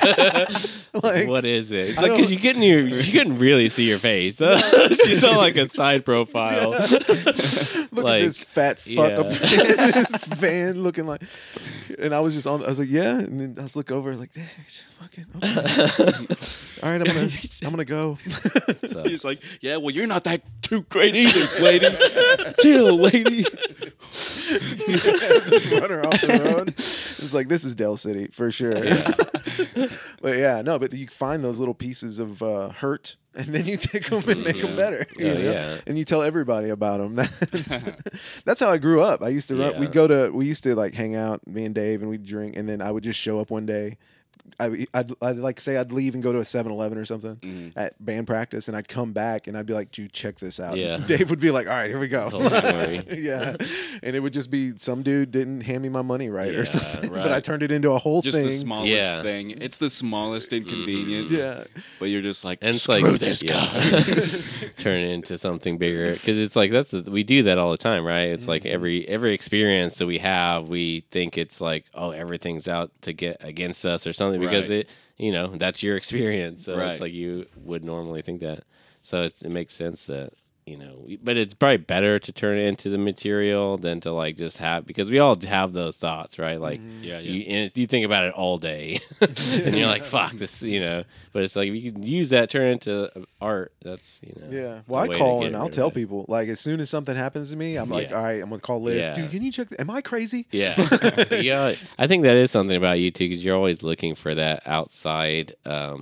like, What is it? It's I like because don't- you couldn't really see your face. You saw like a side profile. look like, at this fat fuck yeah. up in this van looking like. And I was just on. I was like, yeah. And then I was looking over. I was like, dang, she's fucking. Okay. All right, I'm gonna go. So, He's like, yeah, well, you're not that too great either, lady. Chill, lady. Run her off the road. It's like this is Del City for sure. But yeah, no, but you find those little pieces of hurt, and then you take them and make them Yeah. better. You Oh, know? yeah. And you tell everybody about them. That's how I grew up. I used to run. Yeah. We used to like hang out, me and Dave, and we'd drink, and then I would just show up one day. I'd like say I'd leave and go to a 7-Eleven or something at band practice, and I'd come back and I'd be like, "Dude, check this out." Yeah. And Dave would be like, "All right, here we go." Whole story. Yeah, and it would just be some dude didn't hand me my money right Yeah, or something, but I right. turned it into a whole Just thing. the smallest Yeah. thing. It's the smallest inconvenience. Yeah, But you're just like, and it's screw like this yeah. guy. turn it into something bigger because it's like we do that all the time, right? It's like every experience that we have, we think it's like everything's out to get against us or something because Right. that's your experience. So Right. it's like you would normally think that. So it makes sense that but it's probably better to turn it into the material than to like just have, because we all have those thoughts, right? Like, you think about it all day, and you're like, "Fuck this," But it's like if you can use that, turn it into art. That's Yeah. Well, I call and I'll tell people, like, as soon as something happens to me, I'm like, all right, I'm gonna call Liz. Yeah. Dude, can you check? Am I crazy? Yeah, yeah. I think that is something about you too, because you're always looking for that outside,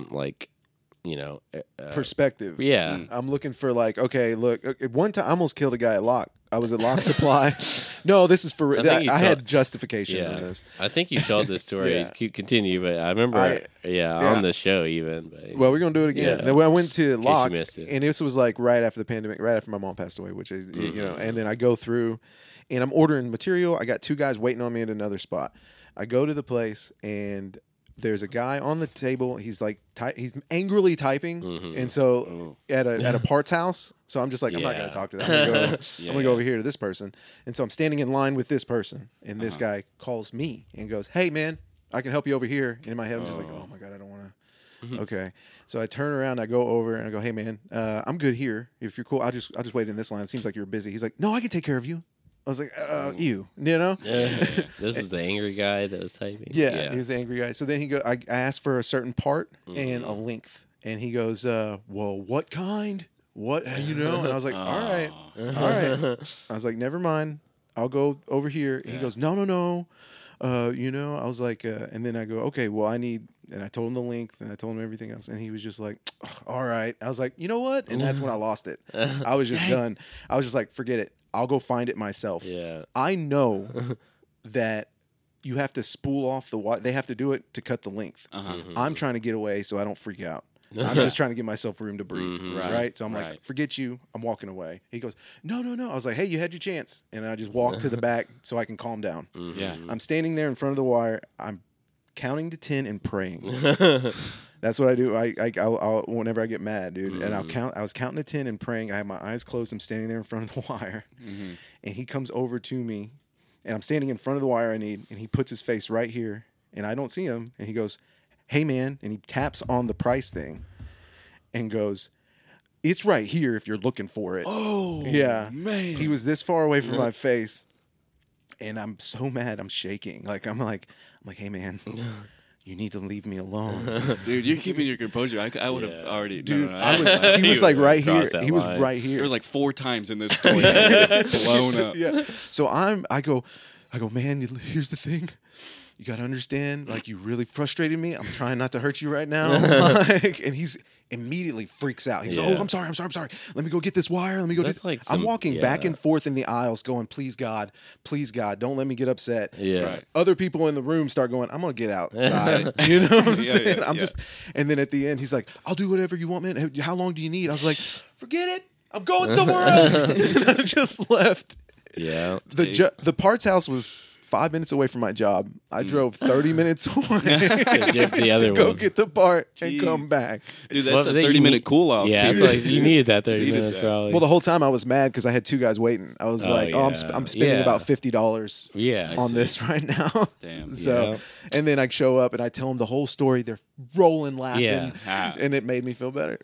Perspective. Yeah. I'm looking for like, okay, look. One time I almost killed a guy at Lock. I was at Lock Supply. No, this is for. I had justification in this. I think you told this story. Yeah. Continue, but I remember, on the show even. But, well, we're gonna do it again. Yeah. Then I went to case Lock, you missed it. and this was like right after the pandemic, right after my mom passed away, which is And then I go through, and I'm ordering material. I got 2 guys waiting on me at another spot. I go to the place, and there's a guy on the table. He's like he's angrily typing, and so at a parts house. So I'm just like, I'm not going to talk to that. I'm going to go over here to this person, and so I'm standing in line with this person, and this guy calls me and goes, "Hey man, I can help you over here." And in my head, I'm just like, "Oh my god, I don't want to." Okay, so I turn around, I go over, and I go, "Hey man, I'm good here. If you're cool, I'll just wait in this line. It seems like you're busy." He's like, "No, I can take care of you." I was like, you know? This is the angry guy that was typing. Yeah, he was the angry guy. So then I asked for a certain part and a length. And he goes, well, what kind? What, And I was like, all right. I was like, never mind. I'll go over here. And he goes, no. I was like, and then I go, okay, well, and I told him the length and I told him everything else. And he was just like, all right. I was like, you know what? And that's when I lost it. I was just done. I was just like, forget it. I'll go find it myself. Yeah. I know that you have to spool off the wire. They have to do it to cut the length. I'm trying to get away so I don't freak out. I'm just trying to give myself room to breathe. Right? So I'm like, forget you. I'm walking away. He goes, no. I was like, hey, you had your chance. And I just walked to the back so I can calm down. Yeah. I'm standing there in front of the wire. I'm counting to 10 and praying. That's what I do. I'll whenever I get mad, dude, and I'll count. I was counting to 10 and praying. I have my eyes closed. I'm standing there in front of the wire, and he comes over to me, and I'm standing in front of the wire and he puts his face right here, and I don't see him, and he goes, "Hey man," and he taps on the price thing, and goes, "It's right here if you're looking for it." Oh, yeah, man. He was this far away from my face, and I'm so mad. I'm shaking. I'm like, "Hey man." You need to leave me alone. Dude, you're keeping your composure. I would have already... Dude, no. he was like right here. He was line. right here. There was like 4 times in this story blown up. Yeah. So I go, man, here's the thing. You got to understand, like, you really frustrated me. I'm trying not to hurt you right now. And he's immediately freaks out. He's like, oh, I'm sorry. Let me go get this wire. Let me go. I'm walking back and forth in the aisles going, please, God, don't let me get upset. Yeah. Right. Other people in the room start going, I'm going to get outside. You know what I'm saying? I'm just, and then at the end, he's like, I'll do whatever you want, man. How long do you need? I was like, forget it. I'm going somewhere else. And I just left. Yeah. The parts house was 5 minutes away from my job. I drove 30 minutes away Get the other to go one. get the part and come back. Dude, that's Well, a 30-minute cool-off. Yeah, it's like you needed that 30 minutes that. probably. Well, the whole time I was mad because I had 2 guys waiting. I was like, I'm spending Yeah. about $50 yeah, on this right now. Damn. So, and then I show up and I tell them the whole story. They're rolling, laughing, Yeah. and it made me feel better.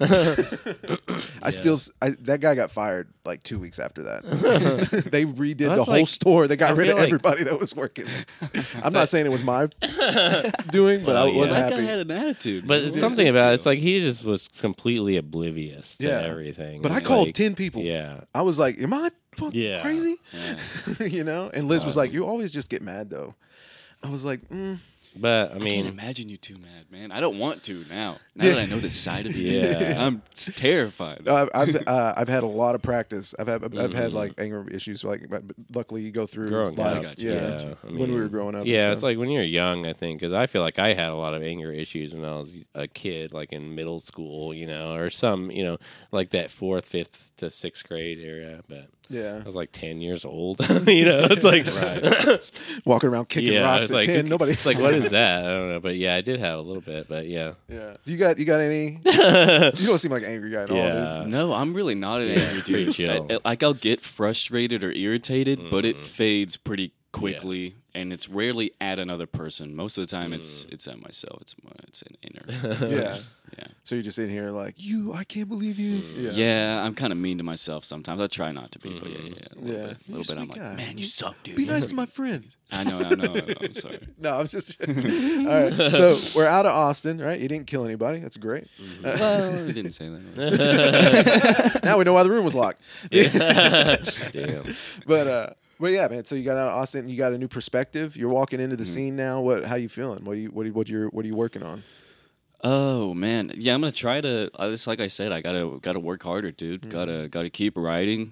That guy got fired like 2 weeks after that. They redid Well, the that's whole like- store. They got I rid of feel like- everybody that was working. I'm not saying it was my doing, but I Well, was yeah. That guy happy. had an attitude. But man. it's What something was his about deal? it's like he just was completely oblivious to Yeah. everything. But I It's called like, 10 people. Yeah. I was like, am I Yeah. crazy? Yeah. You know? And Liz was like, you always just get mad, though. I was like, But I I can't mean, imagine you too mad, man. I don't want to now. Now Yeah. that I know this side of you, Yeah. I'm terrified. I've had a lot of practice. I've had like anger issues. But luckily, you go through growing life. up, Yeah, I when we mean, were growing up. and Yeah, stuff. it's like when you're young, I think, because I feel like I had a lot of anger issues when I was a kid, like in middle school, or some, like that 4th, 5th to 6th grade area. But yeah, I was like 10 years old. It's like, walking around kicking yeah, rocks it's at like 10. Nobody. It's like, what is that? I don't know, but yeah, I did have a little bit, but yeah. Yeah. You got any? You don't seem like an angry guy at all, Yeah. dude. No, I'm really not an angry pretty dude. chill. I'll get frustrated or irritated, but it fades pretty quickly, and it's rarely at another person. Most of the time, it's at myself. It's an inner. Yeah. Yeah. So you're just in here like, I can't believe you. Yeah, I'm kind of mean to myself sometimes. I try not to be, but yeah, a little bit. You're a I'm sweet like, guy. man, you suck, dude. Be nice to my friend. I know. I'm sorry. No, I'm just. All right. So we're out of Austin, right? You didn't kill anybody. That's great. Well, we didn't say that. Now we know why the room was locked. Damn. But yeah, man. So you got out of Austin. You got a new perspective. You're walking into the scene now. How you feeling? What are you working on? Oh man, yeah. I'm gonna try to. It's like I said. I gotta work harder, dude. Gotta keep writing.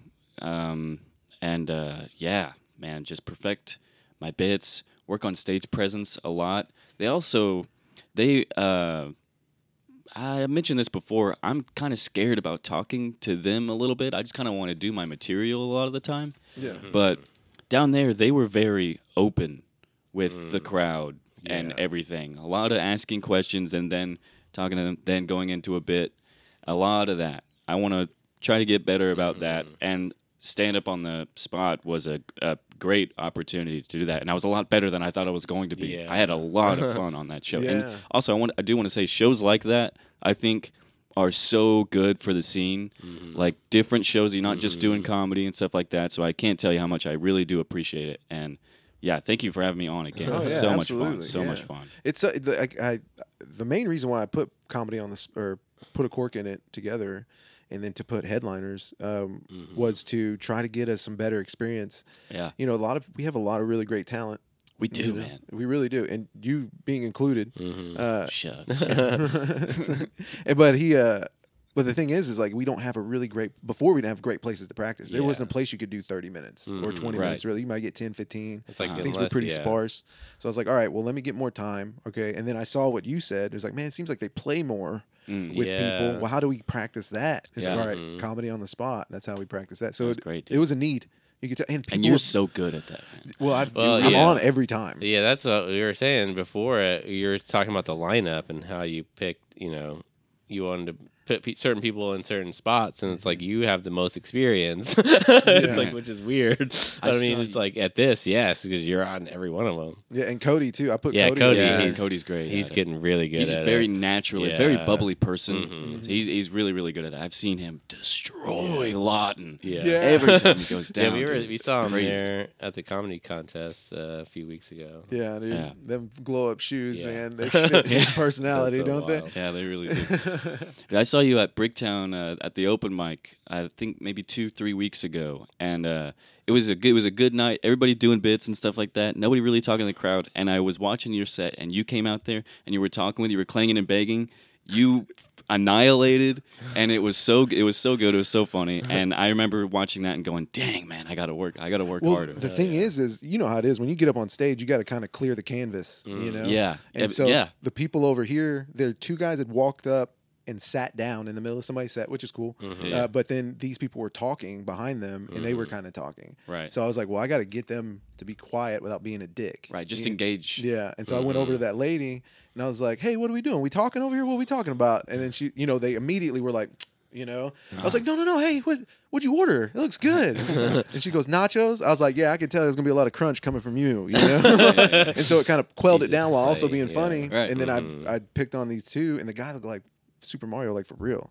Yeah, man. Just perfect my bits. Work on stage presence a lot. I mentioned this before. I'm kind of scared about talking to them a little bit. I just kind of want to do my material a lot of the time. Yeah. But down there, they were very open with the crowd and everything. A lot of asking questions and then talking to them, then going into a bit. A lot of that. I want to try to get better about that. And stand up on the spot was a great opportunity to do that. And I was a lot better than I thought I was going to be. Yeah. I had a lot of fun on that show. Yeah. And also, I do want to say shows like that, I think, are so good for the scene. Like different shows, you're not just doing comedy and stuff like that. So I can't tell you how much I really do appreciate it. And yeah, thank you for having me on again. Oh, yeah, so absolutely. much fun. So much fun. It's the main reason why I put comedy on this or put a cork in it together, and then to put headliners was to try to get us some better experience. Yeah. You know, we have a lot of really great talent. We do, You know? man. We really do, and you being included. Shucks. But the thing is like we don't have a really great. Before we didn't have great places to practice. There Yeah. wasn't a place you could do 30 minutes or 20 minutes. Really, you might get 10, 15. It's like Things were unless- pretty yeah. sparse. So I was like, all right, well, let me get more time, okay. And then I saw what you said. It was like, man, it seems like they play more with Yeah. people. Well, how do we practice that? It's like, Yeah. all right, comedy on the spot. That's how we practice that. So That's great, it dude. was a need. You could tell, and people. And you're so good at that, man. well, Well, I'm yeah. on every time. Yeah, that's what we were saying before. You were talking about the lineup and how you picked, you wanted to put certain people in certain spots, and it's like you have the most experience. It's like, which is weird. I I mean, saw it's you- like at this, yes, because you're on every one of them. Yeah, and Cody too. I put Yeah, Cody. Cody, Yeah, he's- Cody's great. He's at it. getting really good He's at very it. naturally, Yeah. very bubbly person. Mhm. He's really, really good at that. I've seen him destroy Lawton. Yeah. Yeah. Every time he goes down. Yeah, dude. we saw him Crazy. there at the comedy contest a few weeks ago. Yeah, dude. Yeah. Them glow up shoes, Yeah. man. They fit his personality, That's so don't they? wild. Yeah, they really do. Dude, I saw you at Bricktown at the open mic. I think maybe 2-3 weeks ago, and it was a good night. Everybody doing bits and stuff like that. Nobody really talking to the crowd. And I was watching your set, and you came out there, and you were you were clanging and begging. You annihilated, and it was so good. It was so funny. And I remember watching that and going, "Dang, man, I got to work Well, harder." the thing is you know how it is when you get up on stage, you got to kind of clear the canvas, you know. Yeah. And so Yeah. the people over here, there are two guys that walked up and sat down in the middle of somebody's set, which is cool. Yeah. But then these people were talking behind them, and they were kind of talking. Right. So I was like, well, I got to get them to be quiet without being a dick. Right, just You- engage. Yeah. And so I went over to that lady, and I was like, hey, what are we doing? We talking over here? What are we talking about? And then she, they immediately were like, I was like, no, hey, what'd you order? It looks good. And she goes, nachos? I was like, yeah, I could tell there's going to be a lot of crunch coming from you, And so it kind of quelled it Jesus down while also Christ, being yeah. funny. Right. And then I picked on these two, and the guy looked like Super Mario, like for real.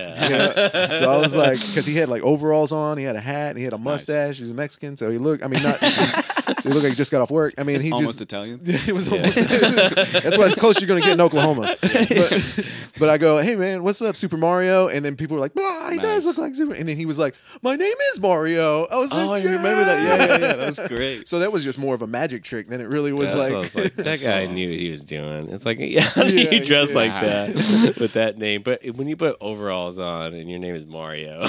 Yeah. So I was like, because he had like overalls on, he had a hat, and he had a mustache. He was a Mexican, so he looked, so he looked like he just got off work. I mean, he Almost just Italian. it was almost. That's what as close you're gonna get in Oklahoma. But I go, hey man, what's up, Super Mario? And then people were like, he does Nice. look like Super. And then he was like, my name is Mario. I was like, I remember that. Yeah, that was great. So that was just more of a magic trick than it really was That's what I like. was like, that That's guy awesome. knew what he was doing. It's like, how do Yeah, you dress yeah. like that with that name? But when you put overalls on and your name is Mario,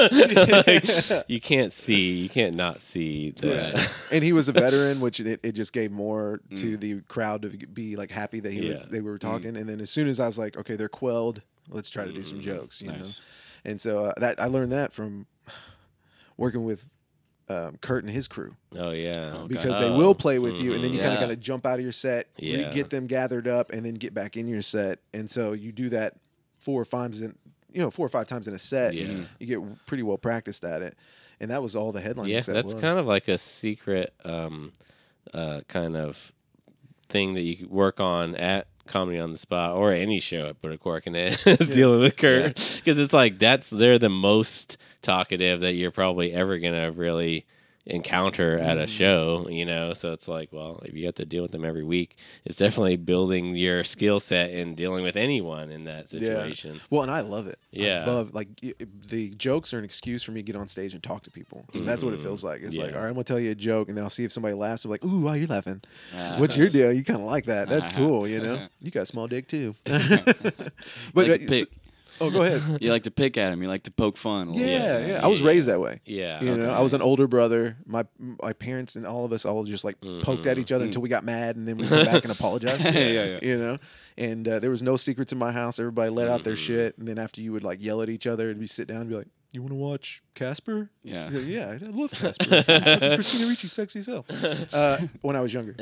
like, you can't not see that. And he was a veteran, which it just gave more to the crowd to be like happy that Yeah. they were talking. And then as soon as I was like, okay, they're quelled, let's try to do some jokes, you know. Nice. And so that I learned that from working with Kurt and his crew. Oh yeah, Okay. Because they will play with you, and then you kind of Yeah. got to jump out of your set, Yeah. get them gathered up, and then get back in your set. And so you do that 4 or 5 times in a set. Yeah. You get pretty well practiced at it, and that was all the headline. yeah. set That's was. kind of like a secret. kind of thing that you could work on at Comedy on the Spot or any show at Put a Cork in It is dealing with Kurt, because it's like they're the most talkative that you're probably ever gonna really encounter at a show, you know. So it's like, well, if you have to deal with them every week, it's definitely building your skill set in dealing with anyone in that situation. Well, and I love it. Yeah. I love, like, the jokes are an excuse for me to get on stage and talk to people. And that's what it feels like. It's like, all right, I'm going to tell you a joke, and then I'll see if somebody laughs. I'm like, ooh, why are you laughing? What's your deal? You kind of like that. That's cool, you know? You got a small dick, too. But oh, go ahead. You like to pick at him. You like to poke fun. A little bit. Yeah. I was raised that way. Yeah. You know, I was an older brother. My parents and all of us all just like poked at each other until we got mad, and then we come back and apologized. Yeah. You know, and there was no secrets in my house. Everybody let out their shit, and then after you would like yell at each other, we'd sit down and be like, "You want to watch Casper?" Yeah. Like, yeah, I love Casper. Christina Ricci's sexy as hell. When I was younger.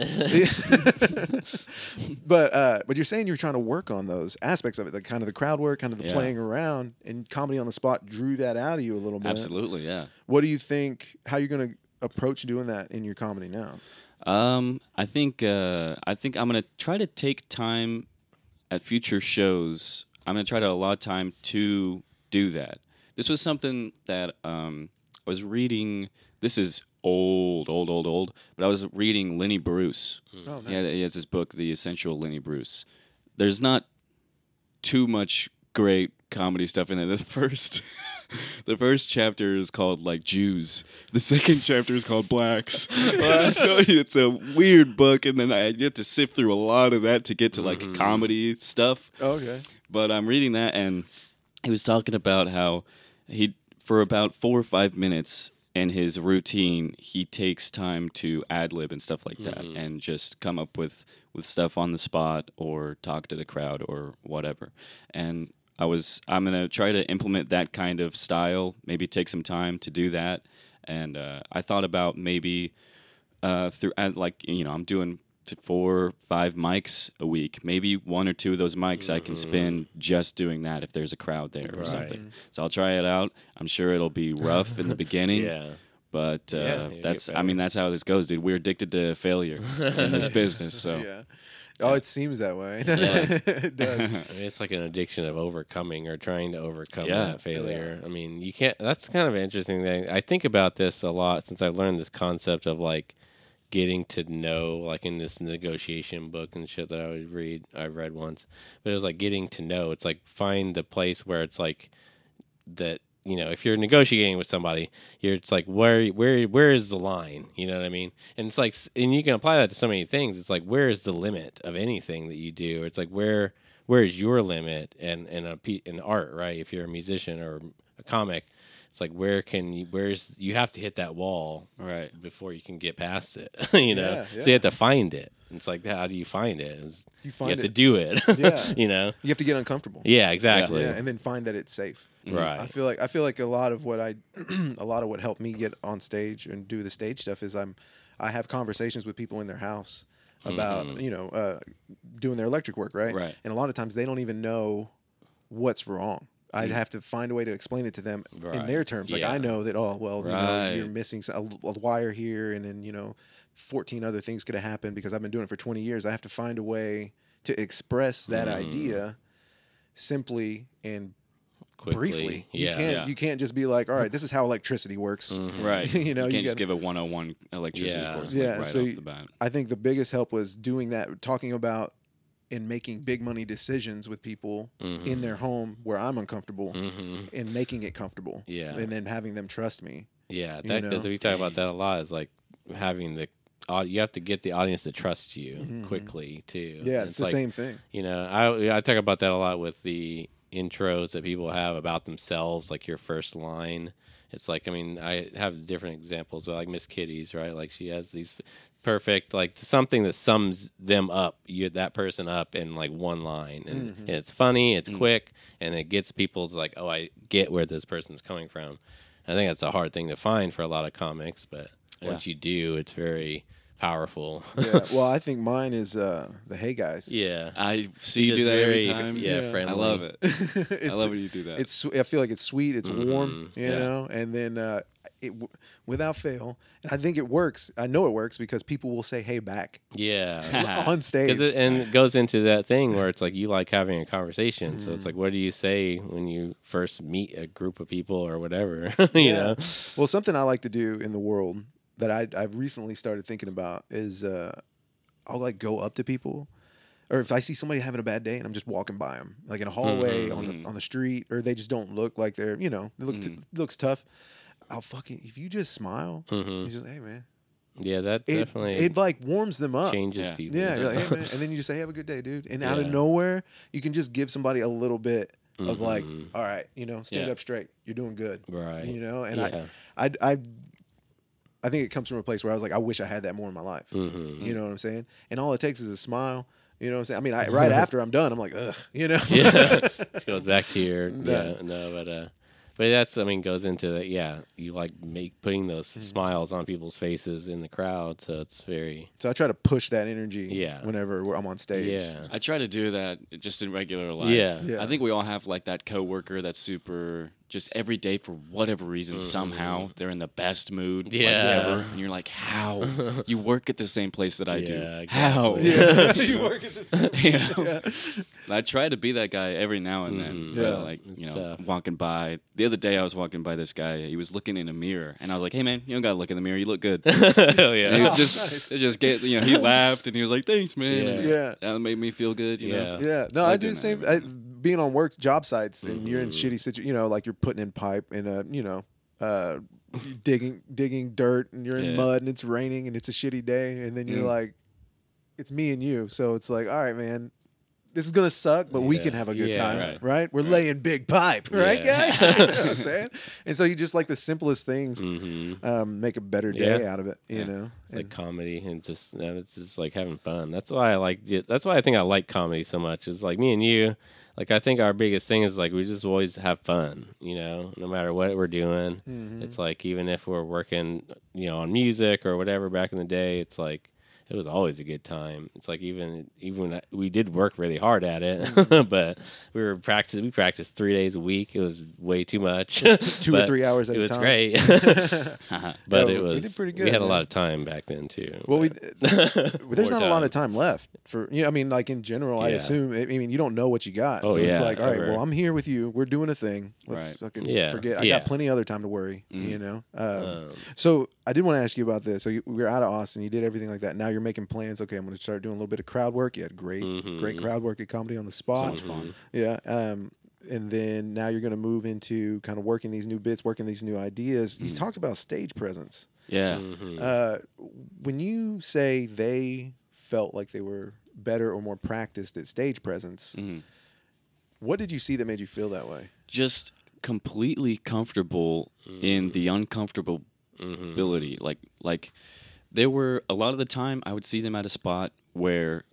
But you're saying you're trying to work on those aspects of it, like kind of the crowd work, kind of the playing around, and Comedy on the Spot drew that out of you a little bit. Absolutely, yeah. What do you think? How you're going to approach doing that in your comedy now? I think I'm gonna try to take time at future shows. I'm gonna try to allot time to do that. This was something that I was reading. This is old, but I was reading Lenny Bruce. Oh, nice. He has this book, The Essential Lenny Bruce. There's not too much great comedy stuff in there. The first chapter is called like Jews. The second chapter is called Blacks. So it's a weird book, and then I get to sift through a lot of that to get to like comedy stuff. Okay. But I'm reading that, and he was talking about how for about 4 or 5 minutes in his routine, he takes time to ad-lib and stuff like that, and just come up with stuff on the spot or talk to the crowd or whatever. And I'm going to try to implement that kind of style, maybe take some time to do that. And I thought about maybe I'm doing 4 or 5 mics a week. Maybe 1 or 2 of those mics I can spin just doing that if there's a crowd there or something. So I'll try it out. I'm sure it'll be rough in the beginning. But that's how this goes, dude. We're addicted to failure in this business. So. Yeah. Oh, it seems that way. It does. I mean, it's like an addiction of overcoming or trying to overcome that failure. I mean, you can't. That's kind of an interesting thing. I think about this a lot since I learned this concept of like getting to know, like in this negotiation book and shit that I read once. But it was like getting to know. It's like find the place where it's like that. You know, if you're negotiating with somebody, it's like where is the line? You know what I mean? And it's like, and you can apply that to so many things. It's like where is the limit of anything that you do? It's like where is your limit? And in art, right? If you're a musician or a comic, it's like you have to hit that wall right before you can get past it. You know, so you have to find it. It's like, how do you find it? You have to do it. Yeah. You know, you have to get uncomfortable. Yeah, exactly. Yeah, and then find that it's safe. Right. I feel like a lot of what helped me get on stage and do the stage stuff is I have conversations with people in their house about doing their electric work, right? Right. And a lot of times they don't even know what's wrong. I'd have to find a way to explain it to them in their terms. Like I know that you're missing a wire here, and then 14 other things could have happened because I've been doing it for 20 years. I have to find a way to express that idea simply and quickly. Briefly. You can't just be like, all right, this is how electricity works. Right. you can't just give a 101 electricity course right off the bat. I think the biggest help was doing that, talking about and making big money decisions with people in their home where I'm uncomfortable and making it comfortable. Yeah. And then having them trust me. Yeah. Because we talk about that a lot is like having you have to get the audience to trust you quickly too. Yeah, it's the same thing. I talk about that a lot with the intros that people have about themselves, like your first line. It's like, I mean, I have different examples, but like Miss Kitty's, right? Like she has these perfect, like something that sums them up, that person up in like one line, and it's funny, it's quick, and it gets people to like, oh, I get where this person's coming from. I think that's a hard thing to find for a lot of comics, but once you do, it's very powerful. Yeah. Well, I think mine is the Hey Guys. Yeah. I see you do that every time. Yeah, friendly. I love it. I love when you do that. I feel like it's sweet, it's warm, you know, and then without fail, and I think it works. I know it works because people will say "Hey" back Yeah. on stage. And it goes into that thing where it's like you like having a conversation. So it's like, what do you say when you first meet a group of people or whatever? you know? Well, something I like to do in the world that I've recently started thinking about is I'll like go up to people, or if I see somebody having a bad day and I'm just walking by them, like in a hallway on the street, or they just don't look like they're they look looks tough. I'll fucking, if you just smile, it's just, hey man. Yeah, that definitely it like warms them up. changes people. Yeah, you're like, hey man, and then you just say, have a good day, dude. And out of nowhere, you can just give somebody a little bit of like, all right, stand up straight. You're doing good, right? And I think it comes from a place where I was like, I wish I had that more in my life. You know what I'm saying? And all it takes is a smile. You know what I'm saying? I mean, right after I'm done, I'm like, ugh, Yeah, it goes back to your but that's, goes into that. Yeah, you like putting those smiles on people's faces in the crowd, so it's very. So I try to push that energy. Yeah. Whenever I'm on stage. Yeah, I try to do that just in regular life. Yeah. I think we all have like that coworker that's super. Just every day, for whatever reason, somehow they're in the best mood ever. And you're like, how? You work at the same place that I do. Exactly. How? Yeah. You work at the same I try to be that guy every now and then. Walking by. The other day, I was walking by this guy. He was looking in a mirror. And I was like, hey, man, you don't got to look in the mirror. You look good. Hell yeah. And he laughed and he was like, thanks, man. Yeah. That made me feel good. You know? Yeah. No, I do the same. Being on job sites and you're in shitty situations, like you're putting in pipe in a, digging dirt and you're in mud and it's raining and it's a shitty day. And then you're like, it's me and you. So it's like, all right, man, this is going to suck, but we can have a good time, right? We're laying big pipe, right, guys? You know what I'm saying? And so you just like the simplest things make a better day out of it, you know? It's like comedy and it's just like having fun. That's why I think I like comedy so much. It's like me and you. Like, I think our biggest thing is, like, we just always have fun, no matter what we're doing. It's like, even if we're working, on music or whatever back in the day, it's like, it was always a good time. It's like, even we did work really hard at it, but we practiced 3 days a week. It was way too much. 2 or 3 hours at a time. It was great. But we did pretty good. We had a lot of time back then, too. Well, there's not a lot of time left for, like in general, I assume, you don't know what you got. So it's like, all right, well, I'm here with you. We're doing a thing. Let's fucking forget. I got plenty of other time to worry, So I did want to ask you about this. So we were out of Austin. You did everything like that. Now you're making plans. Okay, I'm going to start doing a little bit of crowd work. You had great crowd work at Comedy on the Spot. So much fun. Yeah. And then now you're going to move into kind of working these new bits, working these new ideas. You talked about stage presence. Yeah. When you say they felt like they were better or more practiced at stage presence, what did you see that made you feel that way? Just completely comfortable in the uncomfortability. Like there were a lot of the time I would see them at a spot where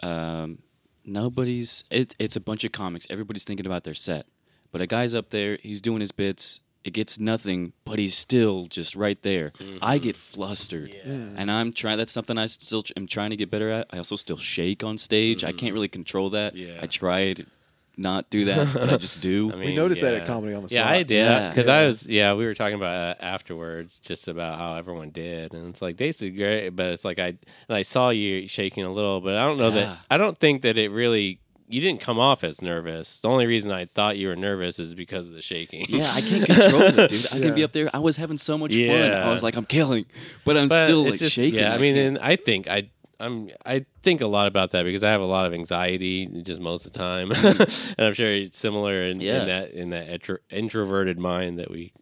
it's a bunch of comics. Everybody's thinking about their set. But a guy's up there, he's doing his bits. It gets nothing, but he's still just right there. I get flustered. And I'm trying. That's something I still am trying to get better at. I also still shake on stage. I can't really control that. I tried not do that, but I just do. We noticed that at Comedy on the Spot. Yeah, I did. Because we were talking about afterwards, just about how everyone did. And it's like, they did great, but it's like, I saw you shaking a little, but I don't know I don't think that it really, you didn't come off as nervous. The only reason I thought you were nervous is because of the shaking. Yeah, I can't control it, dude. I can be up there. I was having so much fun. I was like, I'm killing, but I'm still like shaking. Yeah, and I think I think a lot about that because I have a lot of anxiety just most of the time, and I'm sure it's similar in that introverted mind that we.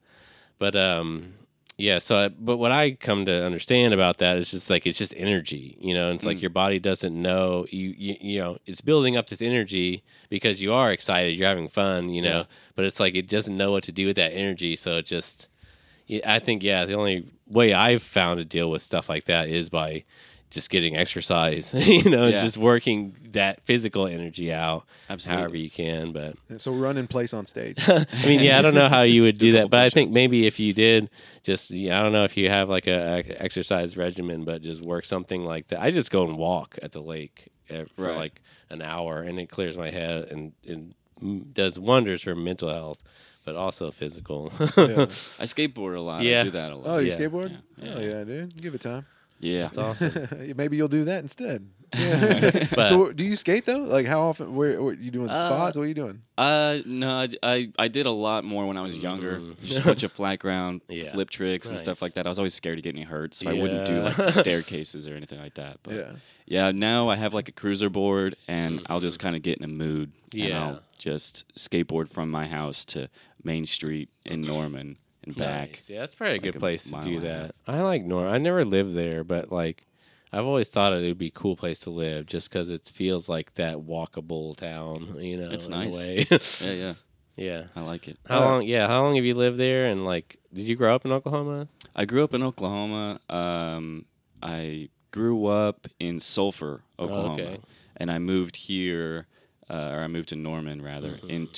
But what I come to understand about that is just like it's just energy, and it's like your body doesn't know it's building up this energy because you are excited, you're having fun, but it's like it doesn't know what to do with that energy, so it just. I think the only way I've found to deal with stuff like that is by just getting exercise, just working that physical energy out however you can. But so run in place on stage. I don't know how you would do that, but I think maybe if you did just, I don't know if you have like a exercise regimen, but just work something like that. I just go and walk at the lake for like an hour and it clears my head and does wonders for mental health. but also physical. Yeah. I skateboard a lot. Yeah. I do that a lot. Oh, you Yeah. skateboard? Yeah. Oh, yeah, dude. Give it time. Yeah. That's awesome. Maybe you'll do that instead. Yeah. But- So, do you skate though? Like, how often? Where you doing spots? What are you doing? No, I did a lot more when I was younger. Just a bunch of flat ground Yeah. flip tricks and Nice. stuff like that. I was always scared of getting hurt, so I wouldn't do Yeah. like staircases or anything like that. But Yeah. yeah, now I have like a cruiser board, and I'll just kind of get in a mood. And Yeah. I'll just skateboard from my house to Main Street in Norman and back. Nice. Yeah, that's probably a Like good a place to mile do and a that. I like Norman. I never lived there, but like I've always thought it would be a cool place to live just because it feels like that walkable town. You know, It's in nice. a way. Yeah, Yeah. I like it. How long? Yeah. How long have you lived there? And like, did you grow up in Oklahoma? I grew up in Oklahoma. I grew up in Sulphur, Oklahoma, okay. and I moved here, or I moved to Norman rather, Mm-hmm. in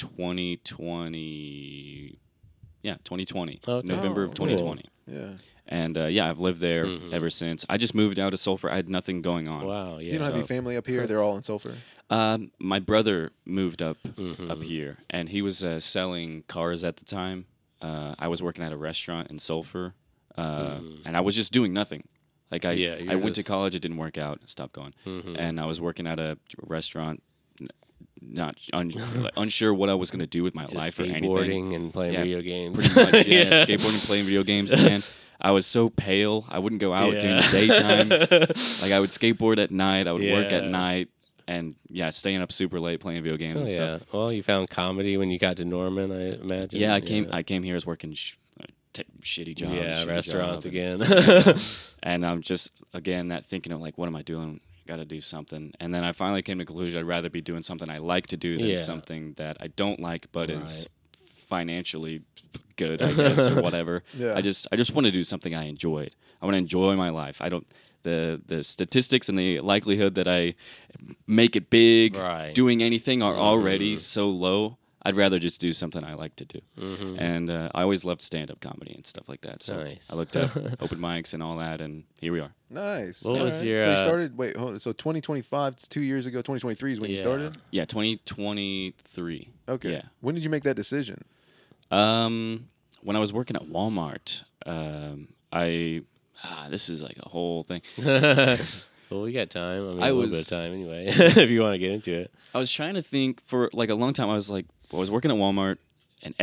2020. Yeah, 2020, Okay. November Oh, of 2020. Yeah. And yeah, I've lived there Mm-hmm. ever since. I just moved out of Sulphur. I had nothing going on. Wow. Yeah. You don't have any family up here? They're all in Sulphur. My brother moved up Mm-hmm. here, and he was selling cars at the time. I was working at a restaurant in Sulphur, and I was just doing nothing. Like Mm-hmm. Yeah, I you're went to just- college, it didn't work out, stopped going, Mm-hmm. and I was working at a restaurant, not like, unsure what I was going to do with my Just life or anything. skateboarding and playing Yeah, video games. Pretty much, yeah, skateboarding, playing video games, man. I was so pale. I wouldn't go out during the daytime. Like I would skateboard at night. I would work at Yeah. night, and yeah, staying up super late playing video games Oh, and yeah. stuff. Well, you found comedy when you got to Norman, I imagine. Yeah, I came here as working shitty jobs. Yeah, shitty restaurants job, again. and I'm just again that thinking of like, what am I doing? Got to do something. And then I finally came to the conclusion I'd rather be doing something I like to do than Yeah. something that I don't like, but is Right. financially good, I guess, or whatever. Yeah. I just want to do something I enjoyed. I want to enjoy my life. I don't the statistics and the likelihood that I make it big Right. doing anything are already so low. I'd rather just do something I like to do. And I always loved stand-up comedy and stuff like that. So Nice. I looked up open mics and all that, and here we are. Nice. What All was right. your, So you started. Wait, hold on. So 2025, it's 2 years ago. 2023 is when you Yeah. started. Yeah, 2023. Okay. Yeah. When did you make that decision? When I was working at Walmart, this is like a whole thing. Well, we got time. I mean, I a little bit was- of time anyway, if you want to get into it. I was trying to think for like a long time. I was working at Walmart, and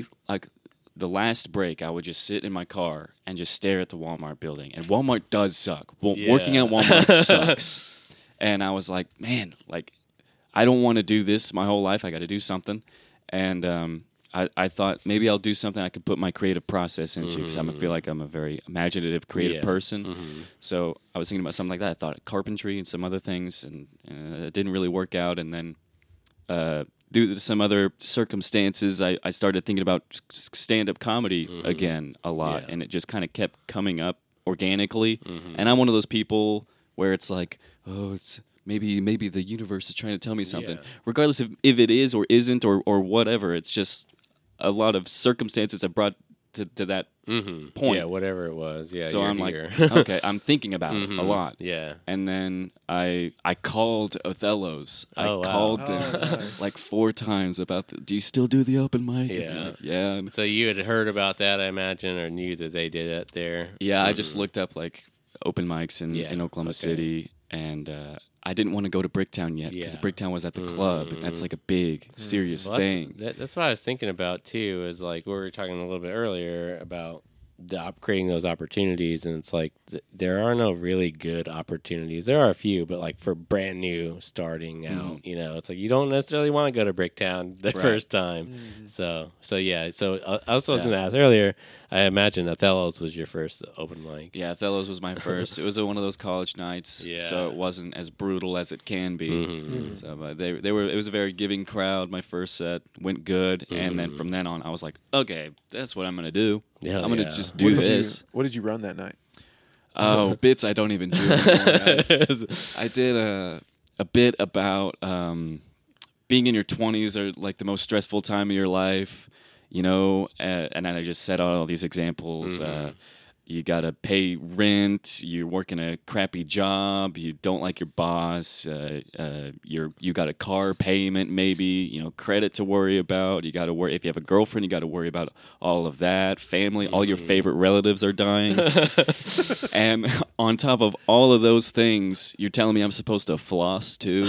the last break, I would just sit in my car and just stare at the Walmart building. And Walmart does suck. Working at Walmart sucks. And I was like, man, like I don't want to do this my whole life. I got to do something. And I thought maybe I'll do something I could put my creative process into because I feel like I'm a very imaginative, creative Yeah. person. So I was thinking about something like that. I thought of carpentry and some other things, and it didn't really work out. And then due to some other circumstances, I started thinking about stand-up comedy again a lot, Yeah. and it just kind of kept coming up organically. And I'm one of those people where it's like, oh, it's maybe the universe is trying to tell me something, Yeah. regardless of if it is or isn't or whatever. It's just a lot of circumstances that brought to that point. Yeah, whatever it was. Yeah. So you're I'm like, here. okay, I'm thinking about it a lot. Yeah. And then I called Othello's. Oh, wow. I called Oh, them nice. like 4 times about do you still do the open mic? And they're Yeah. like, yeah. And So you had heard about that, I imagine, or knew that they did it there. yeah, I just looked up like open mics in Yeah, Oklahoma okay. City, and I didn't want to go to Bricktown yet because Yeah. Bricktown was at the club, and that's like a big, serious Well, thing. That's what I was thinking about too. Is like we were talking a little bit earlier about creating those opportunities, and it's like there are no really good opportunities. There are a few, but like for brand new starting out, you know, it's like you don't necessarily want to go to Bricktown the first time. So yeah. So I was supposed to ask earlier. I imagine Othello's was your first open mic. Yeah, Othello's was my first. It was one of those college nights, Yeah. so it wasn't as brutal as it can be. So, but they were. It was a very giving crowd. My first set went good, and then from then on, I was like, okay, that's what I'm gonna do. Yeah, I'm gonna yeah. just do this. What did you run that night? Oh, bits I don't even do anymore, guys. I did a bit about being in your 20s or like the most stressful time of your life, you know, and then I just set out all these examples. you gotta pay rent. You're working a crappy job. You don't like your boss. You got a car payment, maybe credit to worry about. You got to worry if you have a girlfriend. You got to worry about all of that. Family, all your favorite relatives are dying, and on top of all of those things, you're telling me I'm supposed to floss too.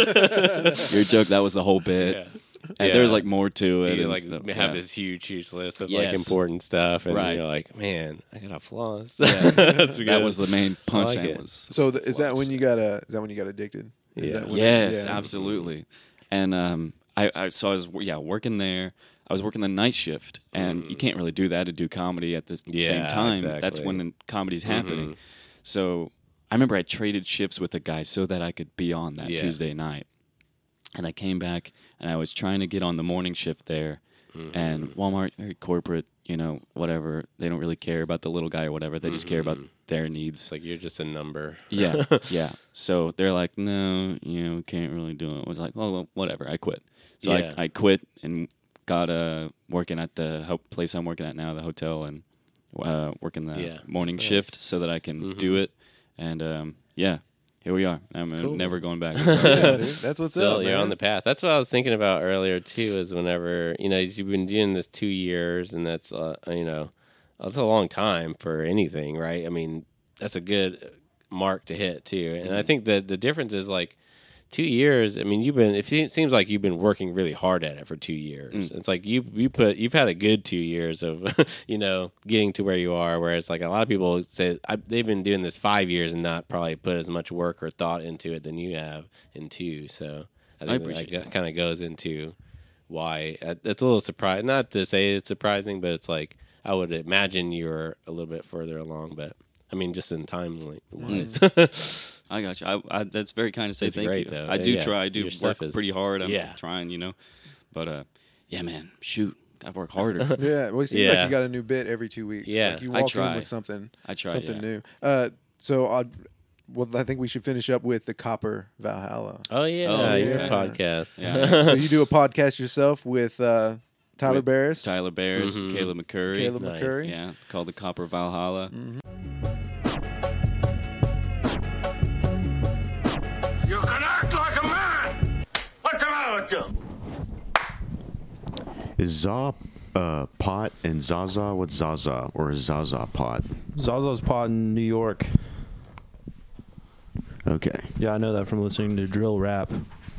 Your joke, that was the whole bit. Yeah. And there's like more to it. You and like stuff. have this huge list of Yes. like important stuff, and Right. you're like, man, I gotta floss. Yeah. That's good. That was the main punchline. like it. Was So the is that floss. when you got addicted? Is Yeah. that when Yes, yeah. absolutely. And I was working there. I was working the night shift, and you can't really do that to do comedy at the same Yeah, time. exactly. That's when the comedy's happening. So I remember I traded shifts with a guy so that I could be on that Yeah. Tuesday night. And I came back, and I was trying to get on the morning shift there. And Walmart, very corporate, whatever. They don't really care about the little guy or whatever. They just care about their needs. It's like you're just a number. Yeah, yeah. So they're like, no, we can't really do it. I was like, oh, well, whatever. I quit. So Yeah. I quit and got working at the place I'm working at now, the hotel, and working the morning shift so that I can do it. And here we are. I'm never going back. Yeah, dude. That's what's Still, up. you're man. on the path. That's what I was thinking about earlier too. Is whenever you've been doing this 2 years, and that's that's a long time for anything, right? I mean, that's a good mark to hit too. And I think that the difference is like 2 years. I mean, it seems like you've been working really hard at it for 2 years. It's like you've had a good 2 years of getting to where you are. Whereas like a lot of people say they've been doing this 5 years and not probably put as much work or thought into it than you have in 2. So I think appreciate that kind of goes into why it's a little surprising. Not to say it's surprising, but it's like I would imagine you're a little bit further along. But I mean, just in time wise. I got you. That's very kind to say It's thank great, you. though. I do Yeah. try. I do Your work stuff is- pretty hard. I'm Yeah. trying, But yeah, man, shoot, gotta work harder. Yeah, well, it seems like Yeah. you got a new bit every 2 weeks. Yeah. Like you I walk try. in with something I try. something yeah. new. So I think we should finish up with the Copper Valhalla. Oh yeah, Oh, your yeah. podcast. Yeah. So you do a podcast yourself with Tyler With Barris, Tyler Bears, Caleb McCurry. Caleb Nice. McCurry. Yeah, called the Copper Valhalla. You can act like a man! What's the matter with you? Is Za pot and Zaza? What's Zaza or is Zaza pot? Zaza's Pod in New York. Okay. Yeah, I know that from listening to drill rap.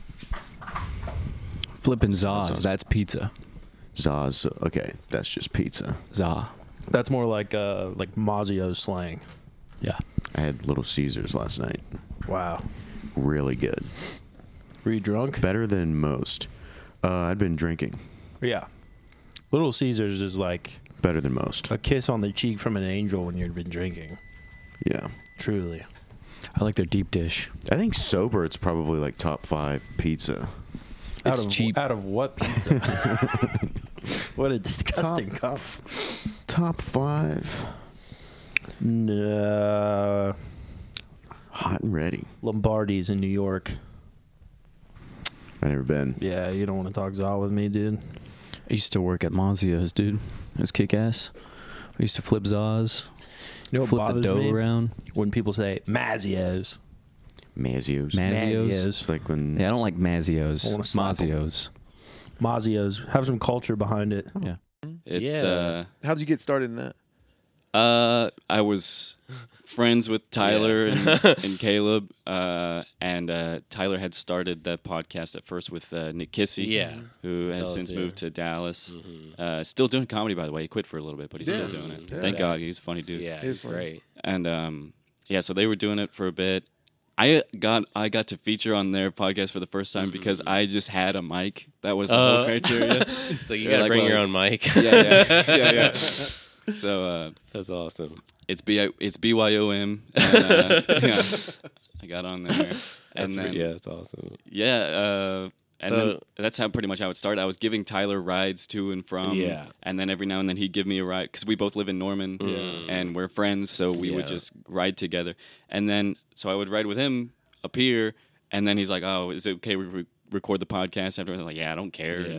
Flippin' Zaz, that's pizza. Zaz. Okay, that's just pizza. Za. That's more like Mazio slang. Yeah. I had Little Caesars last night. Wow. Really good. Were you drunk? Better than most. I'd been drinking. Yeah. Little Caesars is like Better than most. a kiss on the cheek from an angel when you've been drinking. Yeah. Truly. I like their deep dish. I think sober it's probably like top 5 pizza. It's out of, cheap. Out of what pizza? What a disgusting cup. Top 5. No. Hot and ready. Lombardi's in New York. I never been. Yeah, you don't want to talk Za with me, dude. I used to work at Mazio's, dude. It was kick ass. We used to flip Zaz, You know what flip the bothers dough me? around. When people say Mazio's. Mazio's. Mazio's. It's like when Yeah, I don't like Mazio's. I wanna slap 'em. Mazio's. Mazio's. Have some culture behind it. Yeah. It's Yeah. How'd you get started in that? I was friends with Tyler and Caleb, and Tyler had started that podcast at first with Nick Kissy, Yeah. who has Dallas, since yeah. moved to Dallas. Still doing comedy, by the way. He quit for a little bit, but he's still doing it. Yeah. Thank God, he's a funny dude. Yeah, It is it's funny. great. And so they were doing it for a bit. I got to feature on their podcast for the first time because I just had a mic. That was the whole criteria. So you Yeah, got to like, bring well, your own mic. yeah. So That's awesome. it's BYOM. And, yeah, I got on there, and then That's awesome. and So- then that's how pretty much how it started. I was giving Tyler rides to and from, Yeah. and then every now and then he'd give me a ride because we both live in Norman and we're friends, so we would Yeah. just ride together. And then so I would ride with him up here, and then he's like, "Oh, is it okay we record the podcast?" After I'm like, "Yeah, I don't care." Yeah.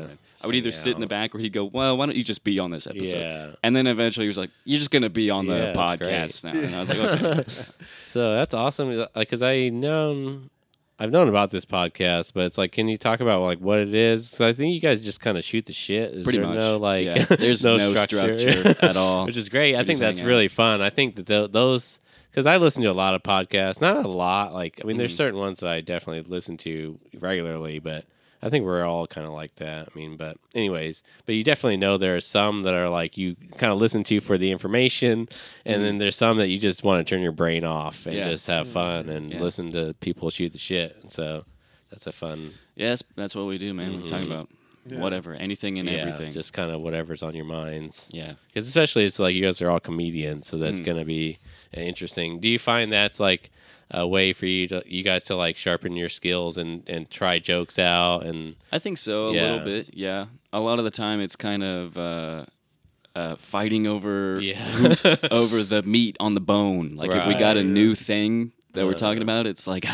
I would either sit in the out. back, or he'd go, "Well, why don't you just be on this episode?" Yeah. And then eventually he was like, "You're just gonna be on the Yeah, that's podcast now." And I was like, "Okay." So that's awesome because I've known about this podcast, but it's like, can you talk about like what it is? 'Cause I think you guys just kind of shoot the shit. Is Pretty there much. No, like, Yeah. There's no structure at all. which is great. I We think just that's hang out. really fun. I think that those, because I listen to a lot of podcasts, not a lot. Like, I mean, there's certain ones that I definitely listen to regularly, but I think we're all kind of like that. I mean, but anyways, but you definitely know there are some that are like you kind of listen to for the information, and then there's some that you just want to turn your brain off and Yeah. just have fun and Yeah. listen to people shoot the shit. And so that's a fun, Yes, that's what we do, man. We're talking about whatever, anything and everything. just kind of whatever's on your minds. Yeah. Because especially it's like you guys are all comedians, so that's going to be interesting. Do you find that's like a way for you guys to like sharpen your skills and try jokes out? And I think so, a Yeah. little bit. Yeah, a lot of the time it's kind of fighting over over the meat on the bone. Like if we got a new thing that we're talking about, it's like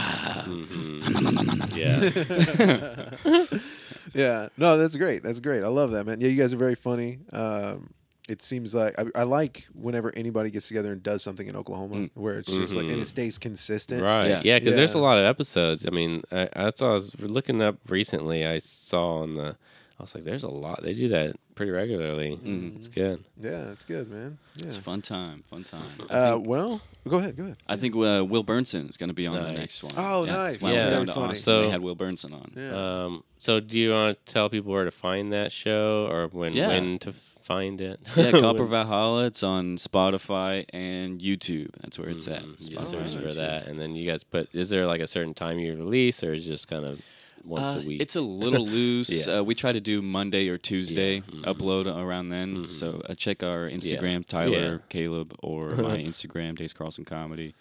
Yeah, no, that's great. That's great. I love that, man. Yeah, you guys are very funny. It seems like I like whenever anybody gets together and does something in Oklahoma where it's just like, and it stays consistent. right, Yeah. yeah, because there's a Yeah. lot of episodes. I mean, that's what I was looking up recently. I saw on the, I was like, there's a lot. They do that pretty regularly. It's good. Yeah, that's good, man. Yeah. it's fun time. Well, go ahead. I think Will Burnson is going to be on the Nice. next one. Oh, yeah, nice. When I Yeah. went down Very to funny. Austin, So- we had Will Burnson on. Yeah. So do you want to tell people where to find that show or when to find it? Yeah, Copper Valhalla. It's on Spotify and YouTube. That's where it's at. You Spotify search and for YouTube. that, and then you guys put. Is there like a certain time you release, or is it just kind of once a week? It's a little loose. Yeah. We try to do Monday or Tuesday, upload around then. So check our Instagram, Tyler, Caleb, or my Instagram, Days Carlson Comedy.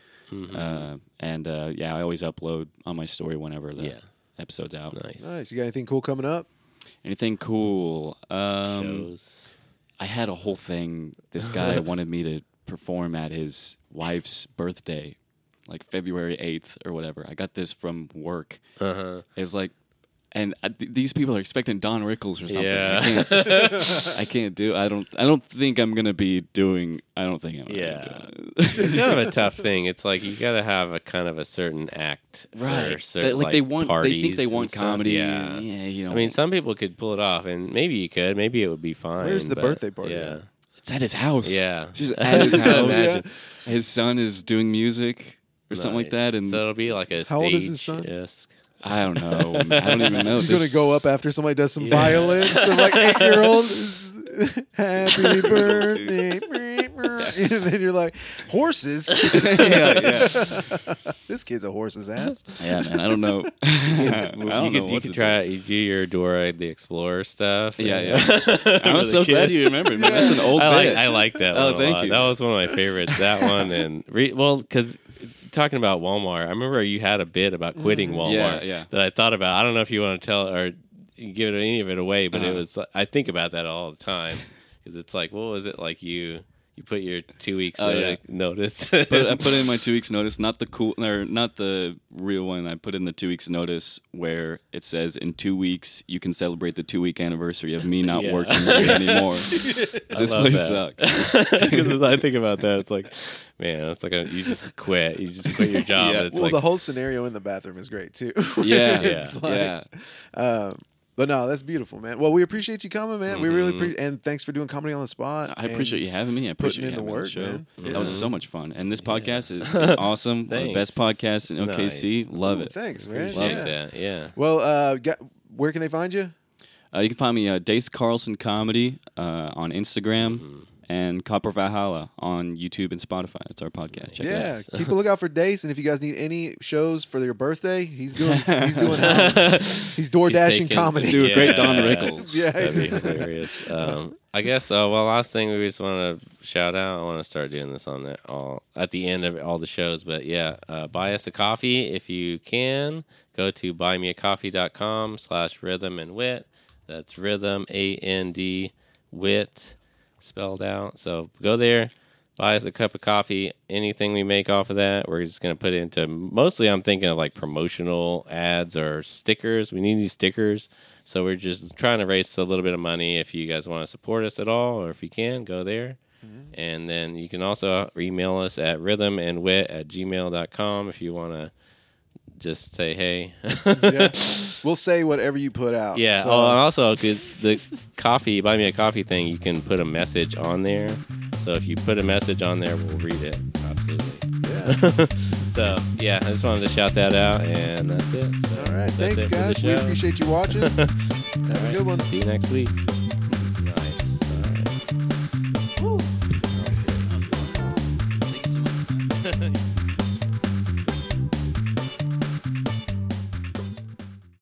I always upload on my story whenever the episode's out. Nice. Nice. You got anything cool coming up? Anything cool? Shows. I had a whole thing. This guy wanted me to perform at his wife's birthday, like February 8th or whatever. I got this from work. It's like, and these people are expecting Don Rickles or something. Yeah. I can't do. I don't think I'm gonna be doing. I don't think I'm. Gonna Yeah. be doing it. It's kind of a tough thing. It's like you got to have a kind of a certain act, Right. For certain, Like they want. They parties think they and want stuff. comedy. Yeah. Yeah. You know. I mean, some people could pull it off, and maybe you could. Maybe it would be fine. Where's the but, birthday party Yeah. at? it's at his house. Yeah. Just at his I can house. imagine. His son is doing music or something like that, and so it'll be like a How old is his stage. son? Yes. I don't know. I don't even know. You're gonna go up after somebody does some violin, some like 8-year-old. Happy birthday, and then you're like, horses. This kid's a horse's ass. Yeah, man. I don't know. I don't know You what could to try. You do your Dora the Explorer stuff. do. Yeah, and- yeah. I was so glad you remembered, man. That's an old bit. I like that Oh, one a thank lot. you. That was one of my favorites. That one and because talking about Walmart, I remember you had a bit about quitting Walmart yeah. that I thought about. I don't know if you want to tell or give any of it away, but it Uh-huh. was. I think about that all the time because it's like, what was it like? You put your 2 weeks notice. But I put in my 2 weeks notice, not the real one. I put in the 2 weeks notice where it says in 2 weeks you can celebrate the 2-week anniversary of me not Yeah. working here anymore. 'Cause this love place that. sucks. Because I think about that, it's like, man, it's like you just quit. You just quit your job. Yeah. And it's Well, like, the whole scenario in the bathroom is great too. Yeah, It's yeah. But no, that's beautiful, man. Well, we appreciate you coming, man. We really appreciate, and thanks for doing comedy on the spot. I appreciate you having me. I putting appreciate in you the having me on work, the show. man. That was so much fun. And this podcast is awesome. One of the best Thanks. podcasts in OKC. Love it. Thanks, man. love Yeah. that. Yeah. Well, where can they find you? You can find me Dace Carlson Comedy on Instagram and Copper Valhalla on YouTube and Spotify. It's our podcast. Check it out. Yeah, keep a lookout for Dace, and if you guys need any shows for your birthday, he's doing he's door dashing Taking- comedy. Do a great Don Rickles. Yeah. That'd be hilarious. I guess. Last thing we just want to shout out. I want to start doing this on at the end of all the shows. But yeah, buy us a coffee if you can. Go to buymeacoffee.com/rhythm and wit. That's rhythm AND wit spelled out. So go there. Buy us a cup of coffee. Anything we make off of that, we're just going to put it into. Mostly, I'm thinking of like promotional ads or stickers. We need these stickers. So we're just trying to raise a little bit of money. If you guys want to support us at all, or if you can, go there. And then you can also email us at rhythmandwit@gmail.com if you want to just say hey. Yeah. We'll say whatever you put out. Yeah. So, And also, 'cause the coffee, buy me a coffee thing, you can put a message on there. So if you put a message on there, we'll read it. Absolutely. yeah. So yeah, I just wanted to shout that out, and that's it. So All right. that's Thanks, it for the guys. We show. appreciate you watching. Have a good one. See you next week. Nice. All right. Thank you so much.